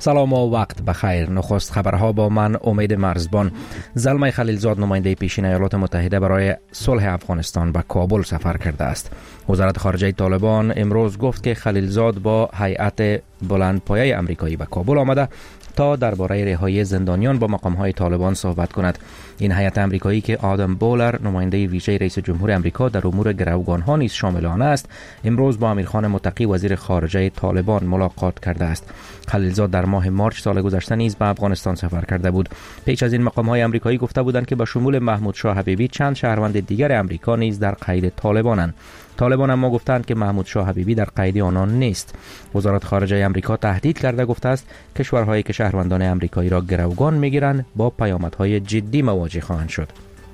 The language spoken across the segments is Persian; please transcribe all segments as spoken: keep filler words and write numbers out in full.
سلام و وقت بخیر. نخست خبرها با من امید مرزبان. زلمه خلیلزاد نماینده پیشین ایالات متحده برای صلح افغانستان به کابل سفر کرده است. وزارت خارجه طالبان امروز گفت که خلیلزاد با هیئت بلندپایه آمریکایی به کابل آمده تا درباره رهایی زندانیان با مقام‌های طالبان صحبت کند. این هیئت آمریکایی که آدم بولر نماینده ویژه رئیس جمهور آمریکا در امور گروگان‌ها نیز شامل آن است، امروز با امیرخان متقی وزیر خارجه طالبان ملاقات کرده است. خلیلزاد در ماه مارچ سال گذشته نیز به افغانستان سفر کرده بود. پیش از این مقام‌های آمریکایی گفته بودند که به شمول محمود شاه حبیبی چند شهروند دیگر آمریکا نیز در قید طالبانند. طالبان اما گفتند که محمود شاه حبیبی در قید آنان نیست. وزارت خارجه آمریکا تهدید کرده گفته است کشورهایی که شهروندان آمریکایی را گروگان می‌گیرند با پیامدهای جدی مواجه خواهند شد.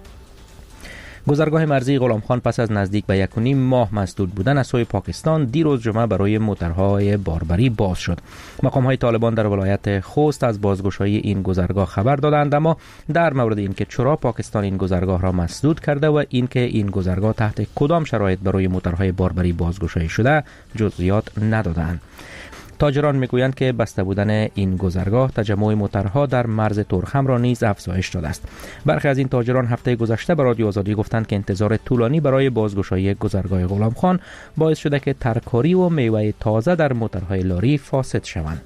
گذرگاه مرزی غلام خان پس از نزدیک به یک و نیم ماه مسدود بودن از سوی پاکستان دیروز جمعه برای موترهای باربری باز شد. مقام‌های طالبان در ولایت خوست از بازگشایی این گذرگاه خبر دادند، اما در مورد اینکه چرا پاکستان این گذرگاه را مسدود کرده و اینکه این گذرگاه تحت کدام شرایط برای موترهای باربری بازگشایی شده جزئیات ندادند. تاجران میگویند که بسته بودن این گذرگاه تجمع موترها در مرز تورخم را نیز افزایش داده است. برخی از این تاجران هفته گذشته به رادیو آزادی گفتند که انتظار طولانی برای بازگشایی گذرگاه غلام خان باعث شده که ترکاری و میوه تازه در موترهای لاری فاسد شوند.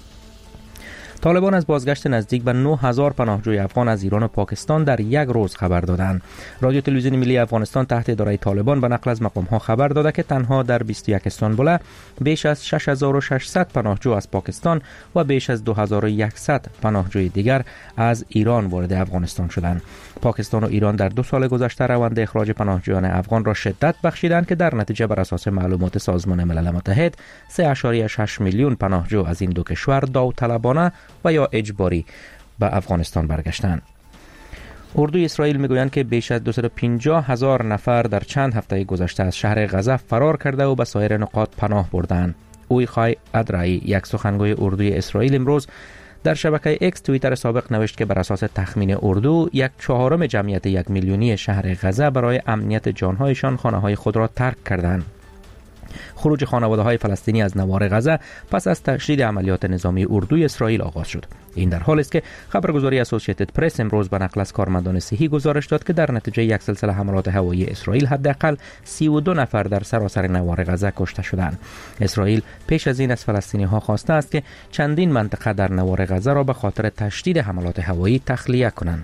طالبان از بازگشت نزدیک به نه هزار پناهجوی افغان از ایران و پاکستان در یک روز خبر دادند. رادیو تلویزیون ملی افغانستان تحت اداره طالبان به نقل از مقام‌ها خبر داده که تنها در بیست و یک استانبول بیش از شش هزار و ششصد پناهجو از پاکستان و بیش از دو هزار و صد پناهجوی دیگر از ایران وارد افغانستان شدند. پاکستان و ایران در دو سال گذشته روند اخراج پناهجویان افغان را شدت بخشیدند که در نتیجه بر اساس معلومات سازمان ملل متحد سه و شش میلیون پناهجو از این دو کشور داوطلبانه و یا اجباری به افغانستان برگشتند. اردوی اسرائیل میگویند که بیش از دویست و پنجاه هزار نفر در چند هفته گذشته از شهر غزه فرار کرده و به سایر نقاط پناه بردند. اویخای ادرایی، یک سخنگوی اردوی اسرائیل، امروز در شبکه اکس توییتر سابق نوشت که بر اساس تخمین اردو یک چهارم جمعیت یک میلیونی شهر غزه برای امنیت جانهایشان خانه‌های خود را ترک کردند. خروج خانواده‌های فلسطینی از نوار غزه پس از تشدید عملیات نظامی اردوی اسرائیل آغاز شد. این در حالی است که خبرگزاری اسوسییتد پرس امروز به نقل از کارمندان صحی گزارش داد که در نتیجه یک سلسله حملات هوایی اسرائیل حداقل سی و دو نفر در سراسر نوار غزه کشته شدند. اسرائیل پیش از این از فلسطینی‌ها خواسته است که چندین منطقه در نوار غزه را به خاطر تشدید حملات هوایی تخلیه کنند.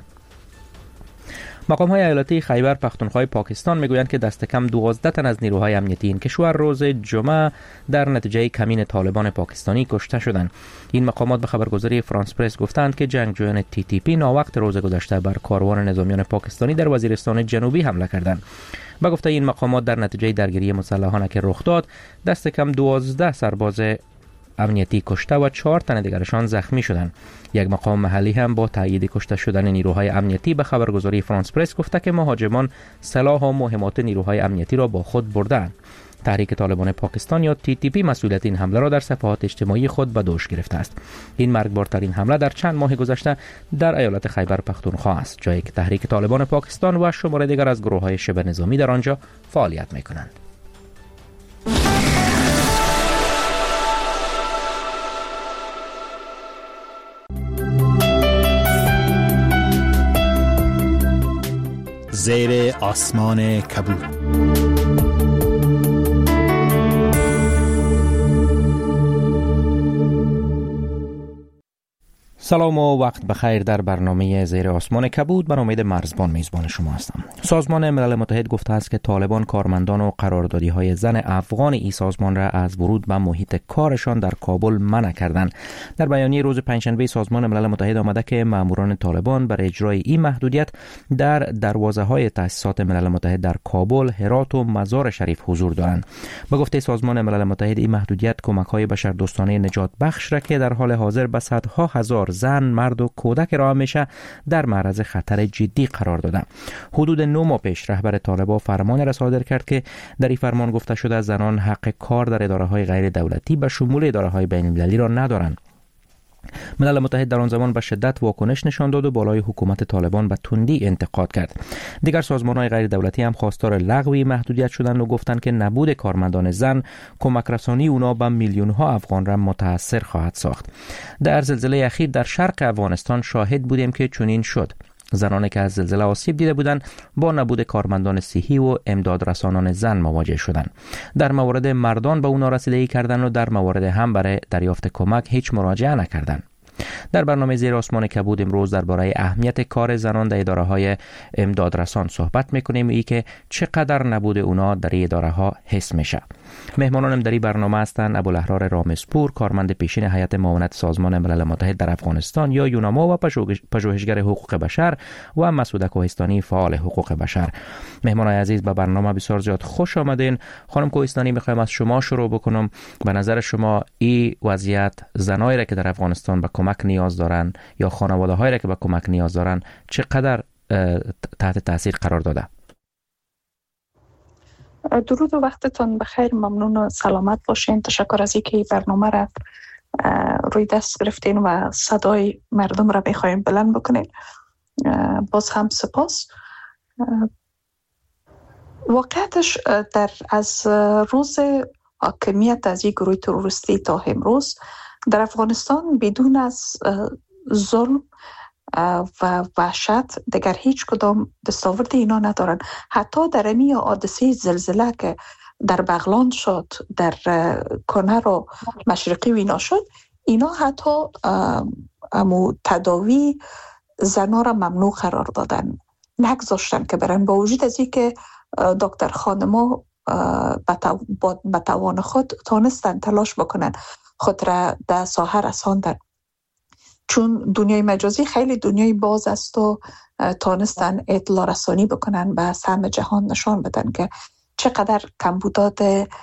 مقام‌های ایالتی خیبر پختونخوا پاکستان میگویند که دست کم دوازده تن از نیروهای امنیتی این کشور روز جمعه در نتیجه کمین طالبان پاکستانی کشته شدند. این مقامات به خبرگزاری فرانس پرس گفتند که جنگجویان تی تی پی ناوقت روز گذشته بر کاروان نظامیان پاکستانی در وزیرستان جنوبی حمله کردند. با گفته این مقامات در نتیجه درگیری مسلحانه که رخ داد دست کم دوازده سرباز امنیتی کشته و چهار تن دیگرشان زخمی شدند. یک مقام محلی هم با تایید کشته شدن نیروهای امنیتی به خبرگزاری فرانس پرس گفته که مهاجمان سلاح و مهمات نیروهای امنیتی را با خود بردند. تحریک طالبان پاکستان یا تی تی پی مسئولیت این حمله را در صفحات اجتماعی خود به دوش گرفته است. این مرگبارترین حمله در چند ماه گذشته در ایالت خیبر پختونخوا است، جایی که تحریک طالبان پاکستان و شماره دیگر از گروه‌های شبه نظامی در آنجا فعالیت می‌کنند. زیر آسمان کبود. سلام و وقت بخیر. در برنامه زیر آسمان کبود من امید مرزبان میزبان شما هستم. سازمان ملل متحد گفته است که طالبان کارمندان و قراردادی‌های زن افغان این سازمان را از ورود به محیط کارشان در کابل منع کردند. در بیانیه روز پنجشنبه سازمان ملل متحد آمده که ماموران طالبان برای اجرای این محدودیت در دروازه‌های تأسیسات ملل متحد در کابل، هرات و مزار شریف حضور دارند. به گفته سازمان ملل متحد این محدودیت کمک‌های بشردوستانه نجات بخش را که در حال حاضر به صدها هزار زن، مرد و کودک را میشه در معرض خطر جدی قرار داده. حدود نه ماه پیش رهبر طالبان فرمان را صادر کرد که در این فرمان گفته شده زنان حق کار در اداره‌های غیر دولتی به شمول اداره‌های بین‌المللی را ندارند. ملل متحد در آن زمان به شدت واکنش نشان داد و بالای حکومت طالبان به تندی انتقاد کرد. دیگر سازمان‌های غیر دولتی هم خواستار لغو محدودیت شدند و گفتند که نبود کارمندان زن کمک رسانی اونا به میلیون‌ها افغان را متاثر خواهد ساخت. در زلزله اخیر در شرق افغانستان شاهد بودیم که چنین شد. زنانی که از زلزله آسیب دیده بودند با نبود کارمندان صحی و امداد رسانان زن مواجه شدند. در مورد مردان به اونا رسیدگی کردند و در مورد هم برای دریافت کمک هیچ مراجعه نکردند. در برنامه زیر آسمان کبود امروز درباره اهمیت کار زنان در اداره‌های امدادرسان صحبت می‌کنیم، ای که چقدر نبود اونا در این اداره‌ها حس میشه. مهمانانم در این برنامه هستند ابوالاحرار رامزپور، کارمند پیشین هیئت معاونت سازمان ملل متحد در افغانستان یا یوناما و پژوهشگر حقوق بشر، و مسعوده کوهستانی، فعال حقوق بشر. مهمانای عزیز به برنامه بسیار زیاد خوش آمدین. خانم کوهستانی، می‌خوایم از شما شروع بکنم. به نظر شما این وضعیت زنایی را که در افغانستان به کمک نیاز دارن یا خانواده هایی را که به کمک نیاز دارن چقدر تحت تاثیر قرار داده؟ درود و وقتتون بخیر. ممنون و سلامت باشین. تشکر از اینکه برنامه را روی دست گرفتین و صدای مردم را بخوایم بلند بکنین. باز هم سپاس. واقعیتش در از روز حاکمیت از این گروه تروریستی تا امروز در افغانستان بدون از ظلم و وحشت دیگر هیچ کدام دستاورد اینا ندارن. حتی در امی حادثه زلزله که در بغلان شد، در کنر و مشرقی و اینا شد، اینا حتی امو تداوی زنا را ممنوع قرار دادن، نگذاشتن که برن، با وجود از این که دکتر خانما به توان خود تانستن تلاش بکنن خود را در ساحه رساندن. چون دنیای مجازی خیلی دنیای باز است و تانستن اطلاع رسانی بکنن به سهم جهان، نشان بدن که چقدر کمبودات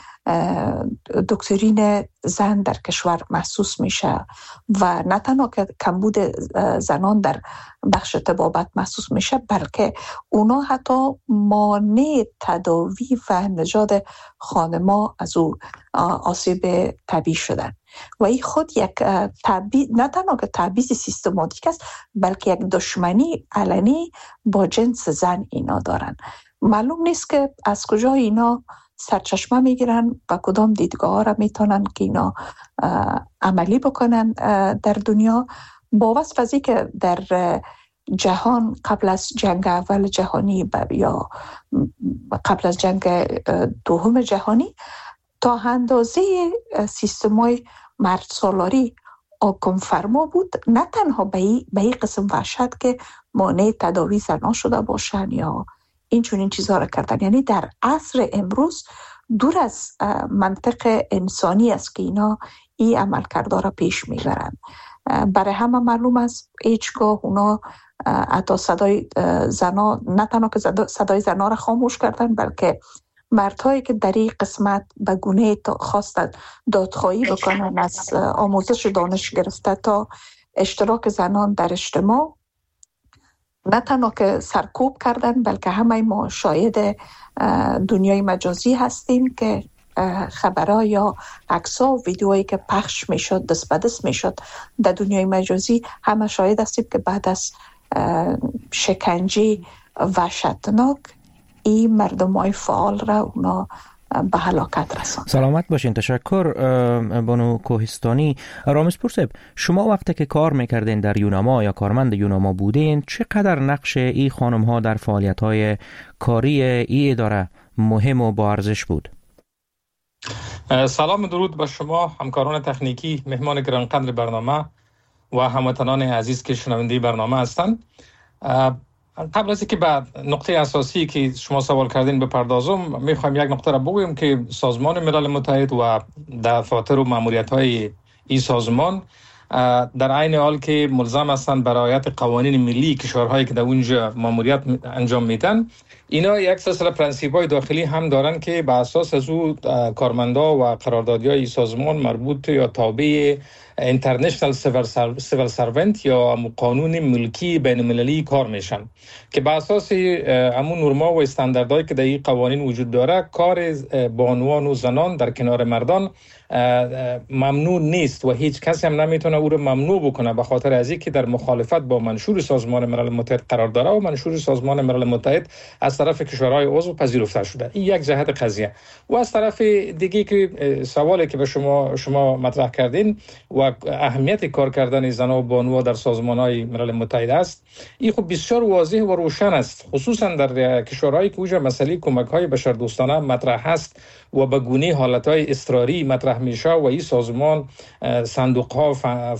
دکترین زن در کشور محسوس میشه و نه تنها که کمبود زنان در بخش طبابت محسوس میشه، بلکه اونا حتی مانع تداوی و نجات خانما از او آسیب طبیعی شدن و این خود یک تبعیض، نه تنها که تبعیض سیستماتیک است، بلکه یک دشمنی علنی با جنس زن اینا دارن. معلوم نیست که از کجا اینا سرچشمه میگیرن و کدام دیدگاه ها را میتونن که اینا عملی بکنن در دنیا. با وصف از این که در جهان قبل از جنگ اول جهانی یا قبل از جنگ دوم جهانی تا اندازه سیستمای مرد سالاری آکم فرما بود، نه تنها به این قسم وحشت که مانع تداوی زنان شده باشن یا این چون این چیزها را کردن. یعنی در عصر امروز دور از منطق انسانی است که اینا این عمل کرده را پیش میبرن. برای همه معلوم است هیچگاه اونا حتی صدای زنا، نه تنها که صدای زنا را خاموش کردن، بلکه مردهایی که در این قسمت به گونه خواستند دادخواهی بکنن، از آموزش دانش گرفته تا اشتراک زنان در اجتماع، نه تنها که سرکوب کردن، بلکه همه ما شاهد دنیای مجازی هستیم که خبرها یا عکس‌ها و ویدیوهایی که پخش میشد، دست به دست میشد در دنیای مجازی، همه شاهد هستیم که بعد از شکنجه وحشتناک این مردمای فعال را اونا به هلاکت رساند. سلامت باشین. تشکر بانو کوهستانی. رامزپور صاحب، شما وقتی که کار میکردین در یوناما یا کارمند یوناما بودین، چقدر نقش این خانم ها در فعالیت های کاری این اداره مهم و با ارزش بود؟ سلام درود به شما همکاران تکنیکی، مهمان گرانقدر برنامه و هموطنان عزیز که شنونده برنامه هستند. قبل از اینکه به نقطه اساسی که شما سوال کردین بپردازم، میخوایم یک نقطه را بگویم که سازمان ملل متحد و دفاتر و ماموریت‌های این سازمان در عین حال که ملزم هستند بر رعایت قوانین ملی کشورهایی که در اونجا ماموریت انجام میدن، اینا یک سلسله پرنسیپ‌های داخلی هم دارن که به اساس از او کارمندا و قراردادی‌های سازمان مربوط یا تابع اینترنشنال سیویل سرونت یا قانون ملکی بین‌المللی کار میشن که به اساس همون نورما و استانداردهایی که در این قوانین وجود داره کار بانوان و زنان در کنار مردان ممنوع نیست و هیچ کسی هم نمیتونه او رو ممنوع بکنه به خاطر از اینکه در مخالفت با منشور سازمان ملل متحد قرار داره و منشور سازمان ملل متحد از طرف کشورهای عضو پذیرفته شده. این یک جهت قضیه. و از طرف دیگه که سوالی که به شما شما مطرح کردین و اهمیت کار کردن زنان و بانوها در سازمان‌های ملل متحد است، این خب بسیار واضح و روشن است، خصوصا در کشورهایی که اونجا مسئله کمک‌های بشردوستانه مطرح است و به گونه حالت‌های اضطراری مطرح میشه و این سازمان صندوق‌ها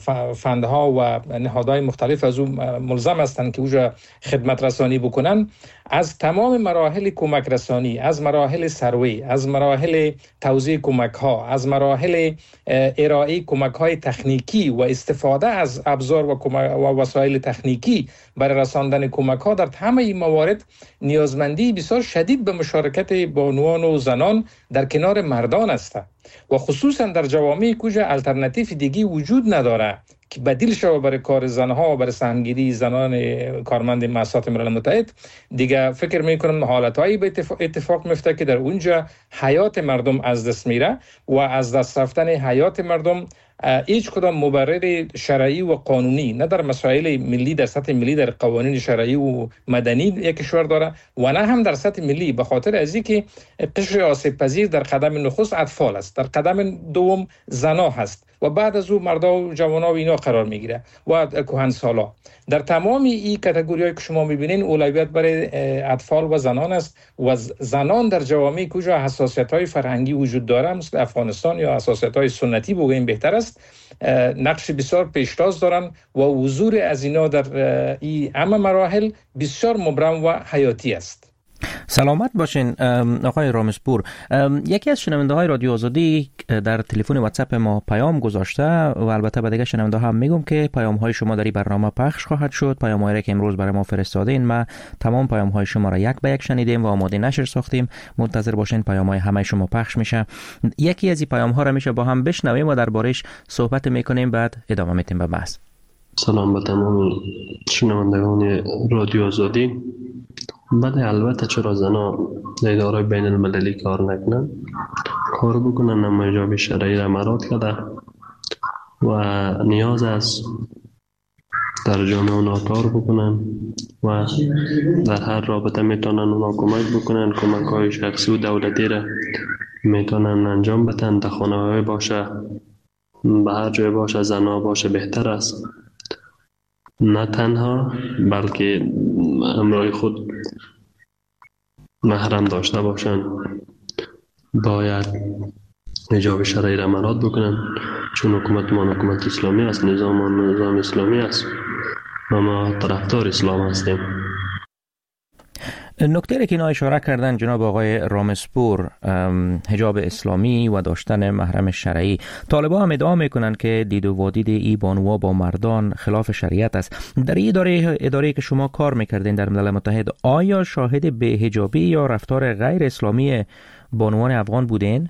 فندها و نهادهای مختلف از اون ملزم هستند که اونجا خدمت رسانی بکنن. از تمام مراحل کمک رسانی، از مراحل سروی، از مراحل توزیع کمک‌ها، از مراحل ارائه کمک‌های تکنیکی و استفاده از ابزار و, و وسایل تکنیکی برای رساندن کمک‌ها، در همه این موارد نیازمندی بسیار شدید به مشارکت بانوان و زنان در کنار مردان است و خصوصا در جوامعی کجا الटरनेटिव دیگی وجود نداره که بدیل شده برای کار زنها و برای سهمگیری زنان کارمند مؤسسات ملل متحد. دیگه فکر میکنم حالتهایی به اتفاق, اتفاق میفته که در اونجا حیات مردم از دست میره و از دست رفتن حیات مردم هیچ کدام مبرر شرعی و قانونی نه در مسائل ملی در سطح ملی در قوانین شرعی و مدنی یک کشور داره و نه هم در سطح ملی، به خاطر از اینکه قشر آسیب پذیر در قدم نخست اطفال است، در قدم دوم زنا هست و بعد از او مردا و جوانا و اینا قرار میگیره و کهنسالا. در تمام این کاتگوری‌هایی که شما میبینین اولویت برای اطفال و زنان است و زنان در جوامعی کجا حساسیت‌های فرهنگی وجود داره مثل افغانستان یا حساسیت‌های سنتی بگوییم بهتر است، نقش بسیار پیشتاز دارن و حضور از اینا در این همه مراحل بسیار مبرم و حیاتی است. سلامت باشین آقای رامسپور. یکی از شنونده های رادیو آزادی در تلفن واتساپ ما پیام گذاشته و البته به دیگه شنونده هم میگم که پیام های شما در این برنامه پخش خواهد شد. پیام هایی که امروز برای ما فرستادین ما تمام پیام های شما را یک به یک شنیدیم و آماده نشر ساختیم. منتظر باشین پیام های همه شما پخش میشه. یکی از این پیام ها را میشه با هم بشنویم و دربارش صحبت میکنیم، بعد ادامه میدیم به بحث. سلام به تمام شنوندگان رادیو آزادی. بله البته چرا زنا در اداره بین المللی کار نکنن، کار بکنن اما ایجاب شرعی را مراد کرده و نیاز است در جامعه اونا کار بکنن و در هر رابطه میتونن اونا کمک بکنن، کمک های شخصی و دولتی را میتونن انجام بدن، در خانه باشه به هر جای باشه زنا باشه بهتر است، نه تنها بلکه همراه خود محرم داشته باشن. باید حجاب شرعی را مراد بکنن چون حکومت ما حکومت اسلامی است، نظام ما نظام اسلامی است و ما طرفدار اسلام هستیم. نکته که اینا اشاره کردن جناب آقای رامسپور، حجاب اسلامی و داشتن محرم شرعی، طالبان هم ادعا میکنن که دید و وادید ای بانوها با مردان خلاف شریعت است. در این اداره اداره که شما کار میکردین در ملل متحد، آیا شاهد بی‌حجابی یا رفتار غیر اسلامی بانوان افغان بودین؟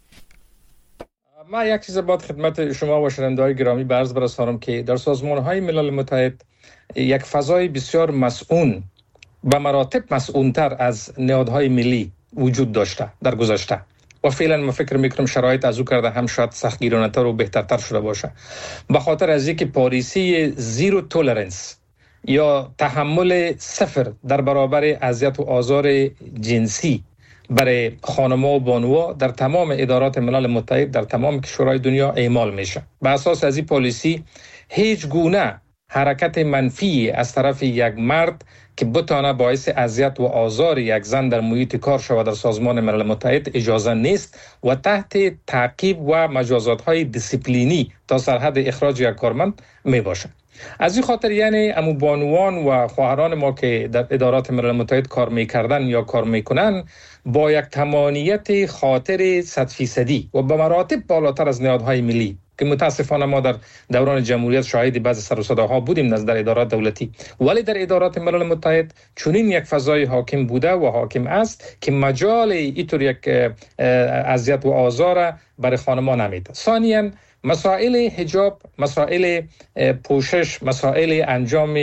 ما یک چیز باید خدمت شما و شنونده‌های گرامی به عرض برسانم که در سازمان‌های ملل متحد یک فضای بسیار مسئول به مراتب مسئول‌تر از نهادهای ملی وجود داشته در گذشته و فعلا ما فکر میکنم شرایط از او کرده هم شاید سختگیرانه‌تر و بهترتر شده باشه، به خاطر از اینکه پالیسی زیرو تولرنس یا تحمل صفر در برابر اذیت و آزار جنسی برای خانم‌ها و بانوها در تمام ادارات ملل متحد در تمام کشورهای دنیا اعمال میشه. به اساس از این پالیسی هیچ گونه حرکت منفی از طرف یک مرد که بتانه باعث اذیت و آزار یک زن در محیط کار شود در سازمان ملل متحد اجازه نیست و تحت تعقیب و مجازات‌های دیسیپلینی تا سرحد اخراج یک کارمند می باشد. از این خاطر یعنی امو بانوان و خواهران ما که در ادارات ملل متحد کار میکردن یا کار میکنن با یک تمامیت خاطر صد فیصدی و به مراتب بالاتر از نهادهای ملی که متاسفانه ما در دوران جمهوریت شاهد بعضی سر و صداها بودیم نزد در ادارات دولتی، ولی در ادارات ملل متحد چنین یک فضای حاکم بوده و حاکم است که مجال اینطور یک اذیت و آزار برای خانمان نمیده. ثانیاً مسائل حجاب، مسائل پوشش، مسائل انجام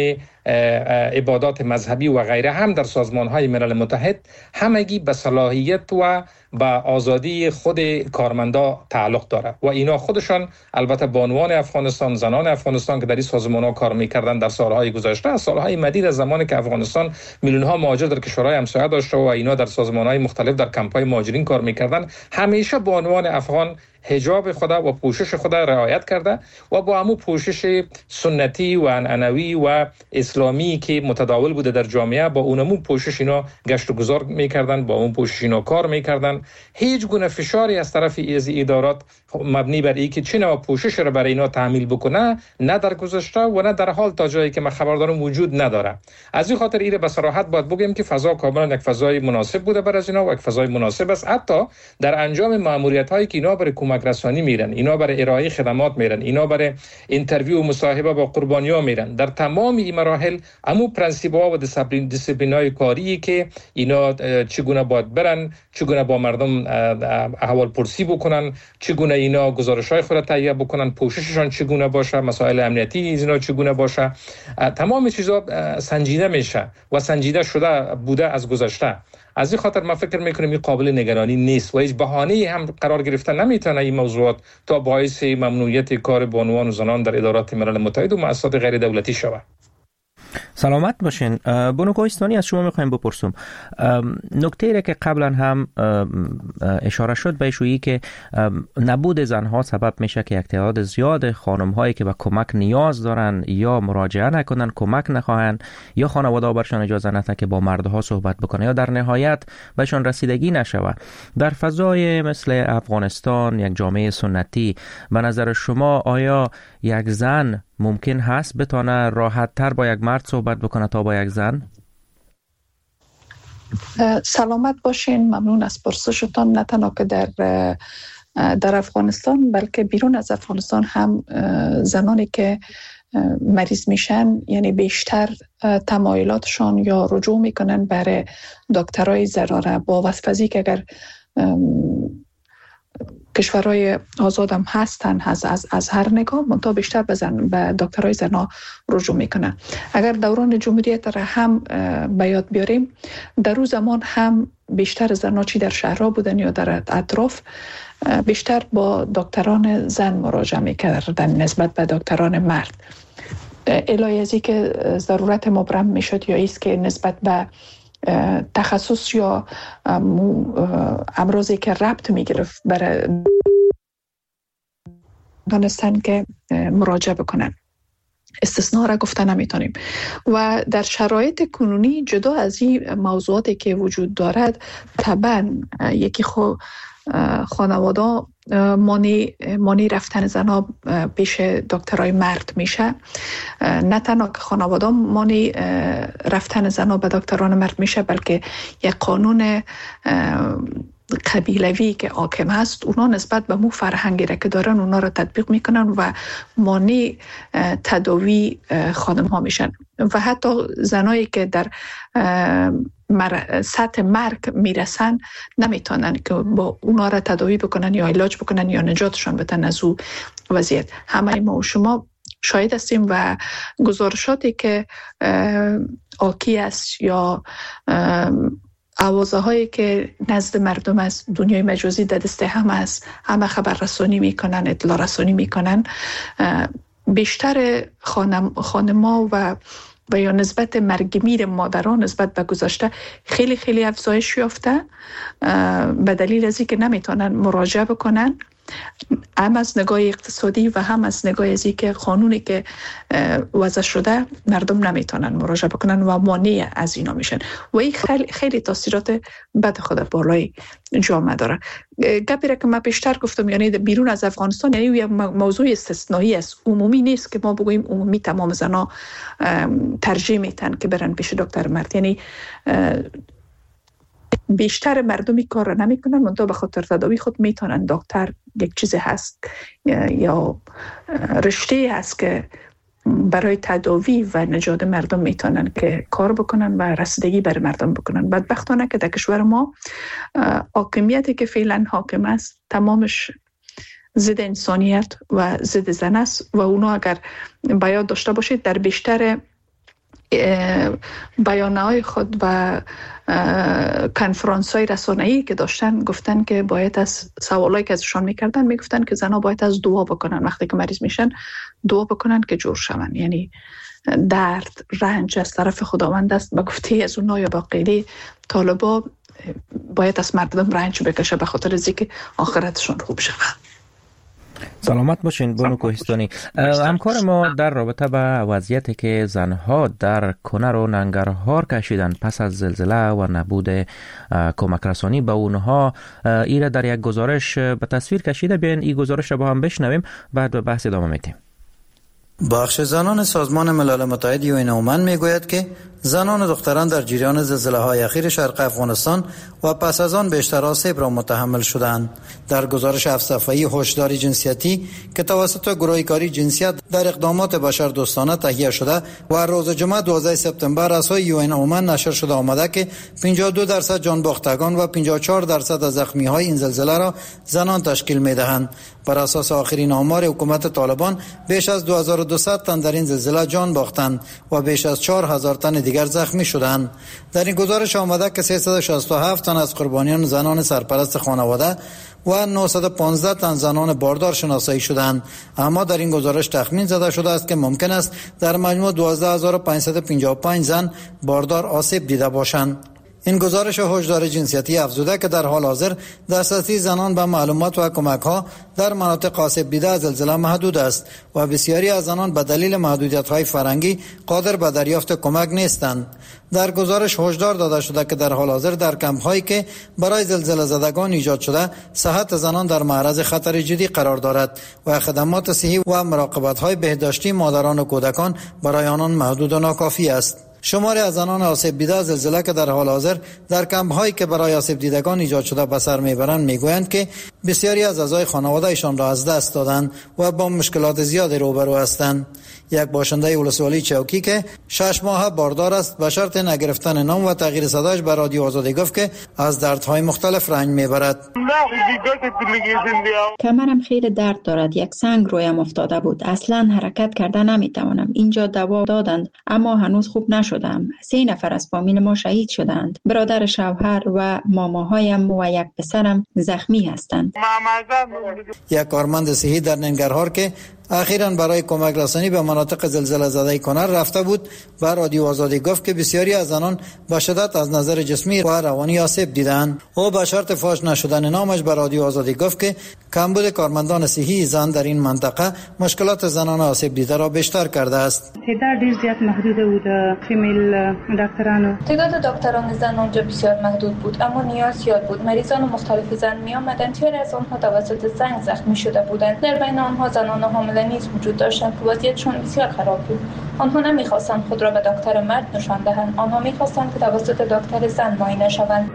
عبادات مذهبی و غیره هم در سازمان‌های ملل متحد همگی به صلاحیت و به آزادی خود کارمندا تعلق داره و اینا خودشان البته بانوان افغانستان، زنان افغانستان که در این سازمان‌ها کار می‌کردن در سالهای گذشته، از سالهای مدید از زمانی که افغانستان میلیون‌ها مهاجر در کشورهای همسایه داشته و اینا در سازمان‌های مختلف در کمپ‌های مهاجرین کار می‌کردن، همیشه بانوان افغان حجاب خدا و پوشش خدا رعایت کرده و با همون پوشش سنتی و عنعنوی و اسلامی که متداول بوده در جامعه، با اونمون پوشش اینا گشت و گذار میکردن، با اون پوشش اینا کار میکردن. هیچ گونه فشاری از طرف از ادارات مبنی بر اینکه چه نوع پوشش را برای اینا تعمیل بکنه نه در گذشته و نه در حال تا جایی که من خبر دارم وجود نداره. از این خاطر ایره به صراحت باید بگیم که فضا کاملا یک فضای مناسب بوده برای اینا و یک فضای مناسب است. حتی در انجام مأموریت هایی که اینا برای کمک رسانی میرن، اینا برای ارائه خدمات میرن، اینا برای اینترویو و مصاحبه با قربانی‌ها میرن، در تمام این مراحل همون پرنسیب‌ها و دیسیپلین دیسیپلین‌های کاری که اینا چگونه باید برن، چگونه با مردم احوال پرسی بکنن، چگونه اینا گزارش‌های خود را تهیه بکنن، پوشششان چگونه باشه، مسائل امنیتی اینا چگونه باشه، تمام چیزا سنجیده میشه و سنجیده شده بوده از گذشته. از این خاطر من فکر میکنم این قابل نگرانی نیست و هیچ بهانه‌ای هم قرار گرفتن نمیتونه این موضوعات تا باعث ممنوعیت کار بانوان و زنان در ادارات ملل متحد و مؤسسات غیر دولتی شود. سلامت باشین. بانو کوهستانی، از شما میخوایم بپرسم نکته ای که قبلا هم اشاره شد بهش، این که نبود زنها سبب میشه که یک تعداد زیاد خانم هایی که به کمک نیاز دارن یا مراجعه نکنن، کمک نخواهن، یا خانواده برشان اجازه نده که با مردها صحبت بکنه، یا در نهایت بهشان رسیدگی نشود. در فضای مثل افغانستان، یک جامعه سنتی، به نظر شما آیا یک زن ممکن هست بتونه راحت تر با یک مرد صحبت بکنه تا با یک زن؟ سلامت باشین. ممنون از پرسشتان. نه تنها که در در افغانستان بلکه بیرون از افغانستان هم زنانی که مریض میشن، یعنی بیشتر تمایلاتشان یا رجوع میکنن برای دکترای زنانه، با وصفزی که اگر کشورهای آزاد هم هستن از, از, از هر نگاه، منتها بیشتر به, زن، به دکترهای زنا رجوع میکنن. اگر دوران جمهوریت را هم به یاد بیاریم، در اون زمان هم بیشتر زنا چی در شهرها بودن یا در اطراف بیشتر با دکتران زن مراجعه میکردن نسبت به دکتران مرد. الهی ازی که ضرورت مبرم میشد یا ایست که نسبت به تخصص یا امراضی که ربط میگرفت برای دانستن که مراجعه بکنن. استثناء را گفته نمیتونیم. و در شرایط کنونی جدا از این موضوعاتی که وجود دارد، طبعا یکی خو خانواده مانی مانی رفتن زنها پیش دکترای مرد میشه. نه تنها که خانواده مانی رفتن زنها به دکتران مرد میشه، بلکه یک قانون قبیلوی که حاکم هست، اونا نسبت به مو فرهنگی را که دارن اونا را تطبیق میکنن و مانی تداوی خانم ها میشن. و حتی زنایی که در مر... سطح مرگ میرسن نمیتونن که با اونا را تداوی بکنن یا علاج بکنن یا نجاتشون بدن از او وضعیت. همه ما و شما شاهد هستیم و گزارشاتی که آکی است یا آوازه هایی که نزد مردم از دنیای مجازی در دست هم است، همه خبر رسانی میکنن، اطلاع رسانی میکنن. بیشتر خانم خانما و و یا نسبت مرگ میر مادران نسبت به گذشته خیلی خیلی افزایش یافته، به دلیل از اینکه نمیتونن مراجعه بکنن، هم از نگاه اقتصادی و هم از نگاه از اینکه قانونی که وضع شده مردم نمیتونن مراجعه بکنن و مانع از اینا میشن و این خیلی خیلی تاثیرات بد خود بالای جامعه داره. گپی را که من بیشتر گفتم، یعنی بیرون از افغانستان، یعنی یک موضوع استثنایی است، عمومی نیست که ما بگوییم عمومی تمام زنا ترجیح میتن که برن پیش دکتر مرد. یعنی بیشتر مردمی کار را نمی کنن، منتها به خاطر تداوی خود میتونن. دکتر یک چیزی هست یا رشته هست که برای تداوی و نجات مردم میتونن که کار بکنن و رسیدگی بر مردم بکنن. بدبختانه که در کشور ما حاکمیتی که فعلا حاکم است تمامش ضد انسانیت و ضد زن است و اونا اگر بیان داشته باشید در بیشتر بیانهای خود و کنفرانس های رسانه‌ای که داشتن گفتن که باید از سوالایی که ازشان میکردن میگفتن که زنها باید از دعا بکنن، وقتی که مریض میشن دعا بکنن که جور شون. یعنی درد رنج از طرف خداوند است. با گفته از اونها یا با قیده طالبا باید از مردم رنج بکشه به خاطر از اینکه آخرتشون خوب شود. سلامت باشین بانو کوهستانی. همکار ما در رابطه با وضعیتی که زنها در کنر و ننگرهار کشیدن پس از زلزله و نبود کمک رسانی به اونها، ایره در یک گزارش به تصویر کشیده. بیاین این گزارش رو با هم بشنویم، بعد به بحث ادامه میدیم. بخش زنان سازمان ملل متحد یو این اومن میگوید که زنان و دختران در جریان زلزله های اخیر شرق افغانستان و پس از آن بیشتر آسیب را متحمل شدند. در گزارش هفت صفحه‌ای هشدار جنسیتی که توسط گروه کاری جنسیت در اقدامات بشردوستانه تهیه شده و روز جمعه دوازده سپتامبر از سوی یو این اومن نشر شده آمده که پنجاه و دو درصد جان باختگان و پنجاه و چهار درصد از زخمی های این زلزله را زنان تشکیل می‌دهند. بر اساس آخرین آمار حکومت طالبان بیش از دو هزار و دویست تن در این زلزله جان باختند و بیش از چهار هزار تن دیگر زخمی شدند. در این گزارش آمده که سیصد و شصت و هفت تن از قربانیان زنان سرپرست خانواده و نهصد و پانزده تن زنان باردار شناسایی شدند. اما در این گزارش تخمین زده شده است که ممکن است در مجموع دوازده هزار و پانصد و پنجاه و پنج زن باردار آسیب دیده باشند. این گزارش هشدار جنسیتی افزوده که در حال حاضر دسترسی زنان به معلومات و کمک‌ها در مناطق آسیب دیده از زلزله محدود است و بسیاری از زنان به دلیل محدودیت‌های فرهنگی قادر به دریافت کمک نیستند. در گزارش هشدار داده شده که در حال حاضر در کمپ‌هایی که برای زلزله زدگان ایجاد شده صحت زنان در معرض خطر جدی قرار دارد و خدمات صحی و مراقبت‌های بهداشتی مادران و کودکان برای آنان محدود و ناکافی است. شماری از زنان آسیب دیده از زلزله که در حال حاضر در کمپ‌هایی که برای آسیب دیدگان ایجاد شده به سر میبرند میگویند که بسیاری از اعضای خانواده‌شان را از دست دادند و با مشکلات زیادی روبرو هستند. یک باشنده ولسوالی چوکی که شش ماه باردار است به شرط نگرفتن نام و تغییر صدایش به رادیو آزادی گفت که از دردهای مختلف رنج میبرد. کمرم خیلی درد دارد، یک سنگ رویم افتاده بود، اصلا حرکت کرده نمیتوانم. اینجا دوا دادند اما هنوز خوب نشدم. سه نفر از فامیل ما شهید شدند. برادر شوهر و ماماهایم و یک پسرم زخمی هستند. یک کارمند صحی در ننگرهار که اخیراً برای کمک رسانی به مناطق زلزله زده کنر رفته بود و رادیو آزادی گفت که بسیاری از زنان به شدت از نظر جسمی و روانی آسیب دیدند. او به شرط فاش نشدن نامش به رادیو آزادی گفت که کمبود کارمندان صحی زن در این منطقه مشکلات زنان آسیب دیده را بیشتر کرده است. تعداد دیر زیاد محدود بود فیمیل دکتران. تعداد دکتران زن اونجا بسیار محدود بود اما نیاز زیاد بود. مریضان مختلف زن می آمدند، چهار از آنها توسط زنگ زخمی شده بودند. در بین آنها زنان حامل نیز وجود داشتند که وضعیتشان بسیار خراب بود. آنها نمیخواستند خود را به دکتر مرد نشان دهند، آنها میخواستند که توسط دکتر زن معاینه شوند.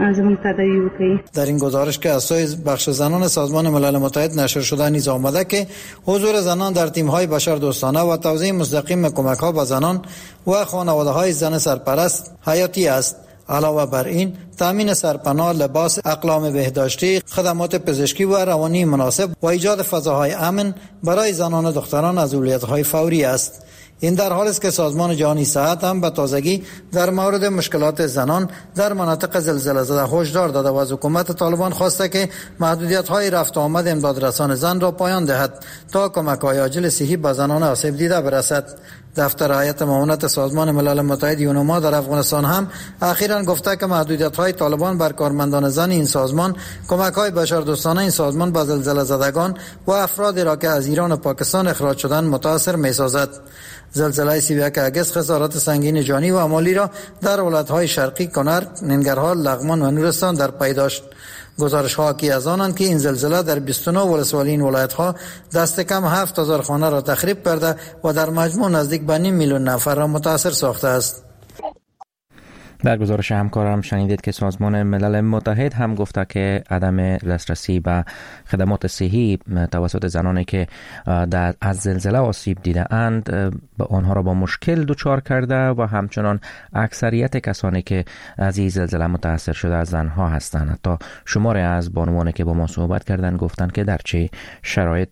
در این گزارش که از سوی بخش زنان سازمان ملل متحد نشر شده نیز آمده که حضور زنان در تیم‌های بشردوستانه و توزیع مستقیم کمک‌ها به زنان و خانواده‌های زن سرپرست حیاتی است. علاوه بر این، تامین سرپناه، لباس، اقلام بهداشتی، خدمات پزشکی و روانی مناسب و ایجاد فضاهای امن برای زنان و دختران از اولویت‌های فوری است. این در حالی است که سازمان جهانی صحت هم به تازگی در مورد مشکلات زنان در مناطق زلزله زده هشدار داده و از حکومت طالبان خواسته که محدودیت‌های رفت و آمد امدادرسان زن را پایان دهد تا کمک‌های عاجل صحی به زنان آسیب دیده برسد. دفتر هیئت معاونت سازمان ملل متحد یونما در افغانستان هم اخیراً گفته که محدودیت‌های طالبان بر کارمندان زن این سازمان کمک‌های بشردوستانه این سازمان به زلزله زدگان و افرادی را که از ایران و پاکستان اخراج شدند متاثر می‌سازد. زلزله سی و یک اگست خسارات سنگین جانی و مالی را در ولایت‌های شرقی کنر، ننگرهار، لغمان و نورستان در پی داشت. گزارش ها حاکی از آنند که این زلزله در بیست و نه ولسوالی این ولایت ها دست کم هفت هزار خانه را تخریب کرده و در مجموع نزدیک به نیم میلیون نفر را متاثر ساخته است. در گزارش همکارم شنیدید که سازمان ملل متحد هم گفته که عدم دسترسی به خدمات صحی توسط زنانی که در از زلزله آسیب دیده اند به آنها را با مشکل دچار کرده و همچنان اکثریت کسانی که از این زلزله متاثر شده از زنها هستند. حتی شماری از بانوانی که با ما صحبت کردند گفتند که در چه شرایط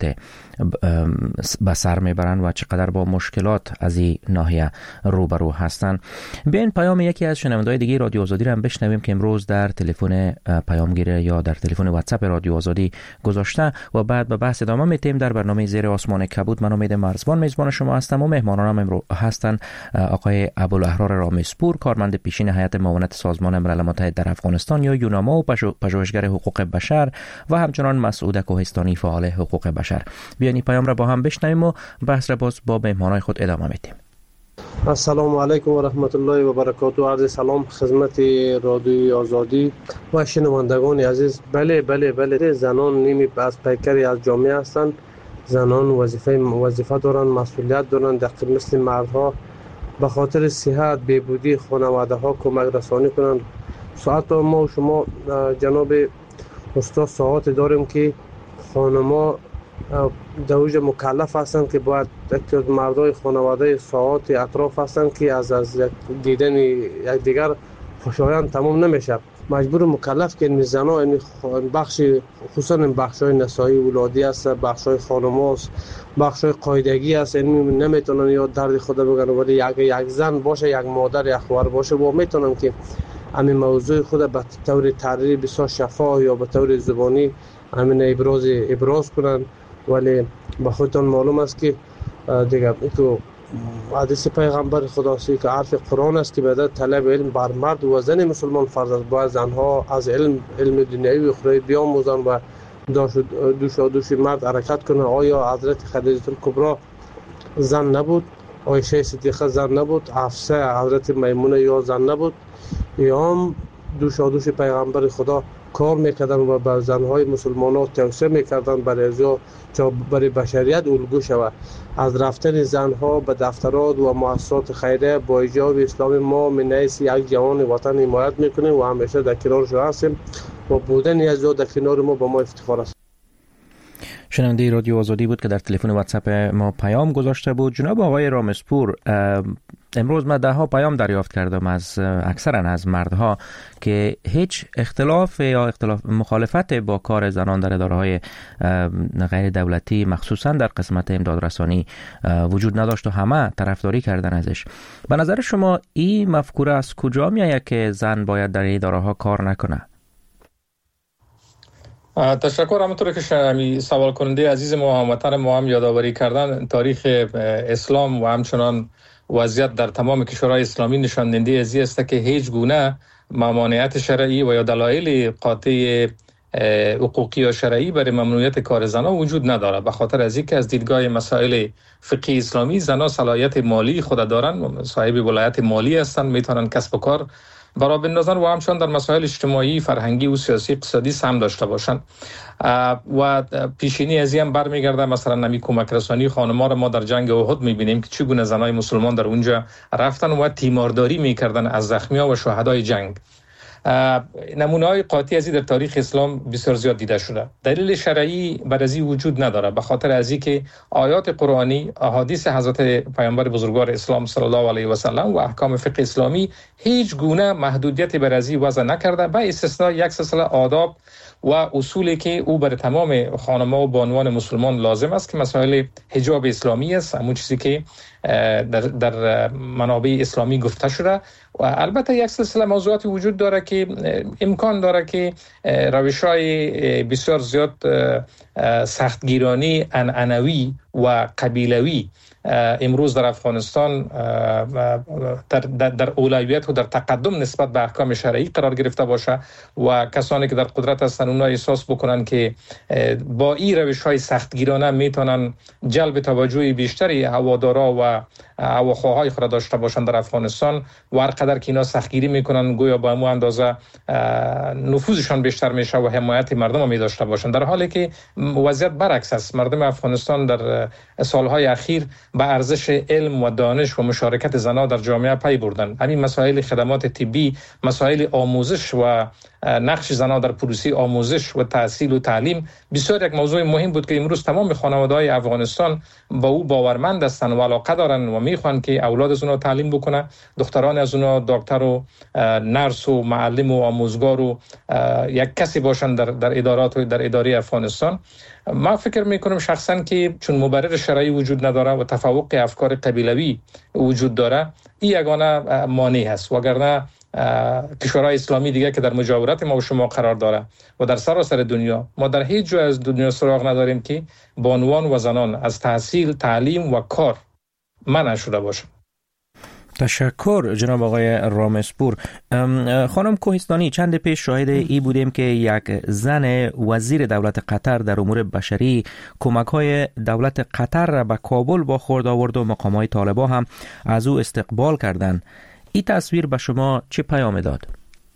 به سر میبرند و چقدر با مشکلات از این ناحیه روبرو هستند. بیاین پیام یکی از شنونده‌های دیگه رادیو آزادی را هم بشنویم که امروز در تلفن پیامگیر یا در تلفن واتساپ رادیو آزادی گذاشته و بعد به بحث ادامه میتیم در برنامه زیر آسمان کبود. من امید مرزبان میزبان شما هستم و مهمانانم امروز هستند آقای ابوالاحرار رامسپور، کارمند پیشین هیئت معاونت سازمان ملل متحد در افغانستان یا یوناما و پژوهشگر حقوق بشر و همچنان مسعود کوهستانی، فعال حقوق بشر. بیاین پیام را با هم بشنویم و بحث را باز با مهمانای خود ادامه میدیم. السلام علیکم و رحمت الله و برکاته. عرض سلام خدمت رادیوی آزادی و شنوندگان عزیز. بله بله بله زنان نیمی از پیکری از جامعه هستند. زنان وظیفه وظیفه دارند، مسئولیت دارند، دقیق مثل مردها به خاطر صحت بهبودی خانواده ها کمک رسانی کنند. ساعت ما و شما جناب استاد ساعت داریم که خانما دوج مکلف هستند که باید یک مردای خانواده ساعت اطراف هستند که از از دیدن یک دیگر خوشایند تمام نمیشه. مجبور مکلف که این زنا این بخش خصوصا این بخشای نسایی ولادی است، بخشای خانماست، بخشای قاعدگی است، این نمیتونن یا درد خود بگن ولی یک یک زن باشه، یک مادر، یک خواهر باشه و میتونن که همین موضوع خود به طور تحریری بسیار شفاف یا به طور زبانی همین ابراز ابراز کنن. ولی به خودتان معلوم است که دیگه تو حدیث پیغمبر خدا است که حرف قرآن است که بعد طلب علم بر مرد و زن مسلمان فرض است. باید زنها از علم علم دنیوی و اخروی بیاموزند و دوش و دوش مرد حرکت کنند. آیا حضرت خدیجه کبری زن نبود؟ عایشه صدیقه زن نبود؟ حفصه حضرت میمونه یا زن نبود؟ یا هم دوش و دوش پیغمبر خدا کار میکردن و به زنهای مسلمان ها توصیه میکردن برای ازیا تا برای بشریت الگو شود. از رفتن زنها به دفترات و مؤسسات خیریه با ایجاب اسلام ما من حیث یک جوان وطن حمایت میکنیم و همیشه در کنارشون هستیم و بودن ازیا در کنار ما با ما افتخار است. شنونده رادیو آزادی بود که در تلفن واتساپ ما پیام گذاشته بود. جناب آقای رامسپور، امروز من ده ها پیام دریافت کردم از اکثرا از مردها که هیچ اختلاف یا اختلاف مخالفت با کار زنان در اداره‌های غیر دولتی مخصوصا در قسمت امدادرسانی وجود نداشت و همه طرفداری کردن ازش. به نظر شما این مفکوره از کجا میآید که زن باید در اداره‌ها کار نکنه؟ تشکر. همونطور که شمی سوال کننده عزیز ما هموطن ما هم یادآوری کردن، تاریخ اسلام و همچنان وضعیت در تمام کشورهای اسلامی نشان دهنده از این است که هیچ گونه ممانعت شرعی و یا دلایل قاطع حقوقی یا شرعی برای ممنوعیت کار زنان وجود ندارد. به خاطر از اینکه از دیدگاه مسائل فقهی اسلامی زنان صلاحیت مالی خود دارند، صاحب ولایت مالی هستند، میتونن کسب و کار برای بندازن و همچنان در مسائل اجتماعی، فرهنگی و سیاسی اقتصادی سهم داشته باشند. و پیشینی از این هم برمیگرده مثلا نمی کمک رسانی خانم‌ها را ما در جنگ احد میبینیم که چگونه زنای مسلمان در اونجا رفتن و تیمارداری میکردن از زخمیان و شهدای جنگ. نمونه‌های قاطع ازی در تاریخ اسلام بسیار زیاد دیده شده. دلیل شرعی بر ازی وجود نداره، به خاطر ازی که آیات قرآنی، احادیث حضرت پیامبر بزرگوار اسلام صلی الله علیه و سلم و احکام فقه اسلامی هیچ گونه محدودیت بر ازی وضع نکرده، به استثناء یک سلسله آداب و اصولی که او بر تمام خانم‌ها و بانوان مسلمان لازم است که مسائل حجاب اسلامی است، همون چیزی که در در منابع اسلامی گفته شده. و البته یک سلسله موضوعات وجود داره که امکان داره که روش‌های بسیار زیاد سختگیرانی عنعنوی و قبیلوی امروز در افغانستان در, در, در اولویت و در تقدم نسبت به احکام شرعی قرار گرفته باشه و کسانی که در قدرت هستند اونها احساس بکنن که با این روش‌های سختگیرانه میتونن جلب توجه بیشتری هوادارا و هواخواهای خود داشته باشن در افغانستان و هر قدر که اینا سختگیری میکنن گویا با همون اندازه نفوذشان بیشتر میشه و حمایت مردم هم می داشته باشن، در حالی که وضعیت برعکس است. مردم افغانستان در سالهای اخیر به ارزش علم و دانش و مشارکت زنان در جامعه پی بردند. همین مسائل خدمات طبی، مسائل آموزش و نقش زنان در پروسه آموزش و تحصیل و تعلیم بسیار یک موضوع مهم بود که امروز تمام خانواده‌های افغانستان با او باورمند هستند و علاقه دارند و میخوان که اولاد از اونها تعلیم بکنه، دختران از اونها دکتر و نرس و معلم و آموزگار و یک کسی باشن در در ادارات و در اداره افغانستان. ما فکر میکنم شخصا که چون مبرر شرعی وجود نداره و تفوق افکار قبیلوی وجود داره، این یگانه مانع هست. وگرنه کشورهای اسلامی دیگه که در مجاورت ما و شما قرار داره و در سراسر دنیا، ما در هیچ جای از دنیا سراغ نداریم که بانوان و زنان از تحصیل، تعلیم و کار منع شده باشند. تشکر جناب آقای رامسپور. خانم کوهستانی، چند پیش شاهد ای بودیم که یک زن وزیر دولت قطر در امور بشری کمک‌های دولت قطر را به کابل با خورد آورد و مقام‌های طالبان هم از او استقبال کردند. این تصویر به شما چه پیام داد؟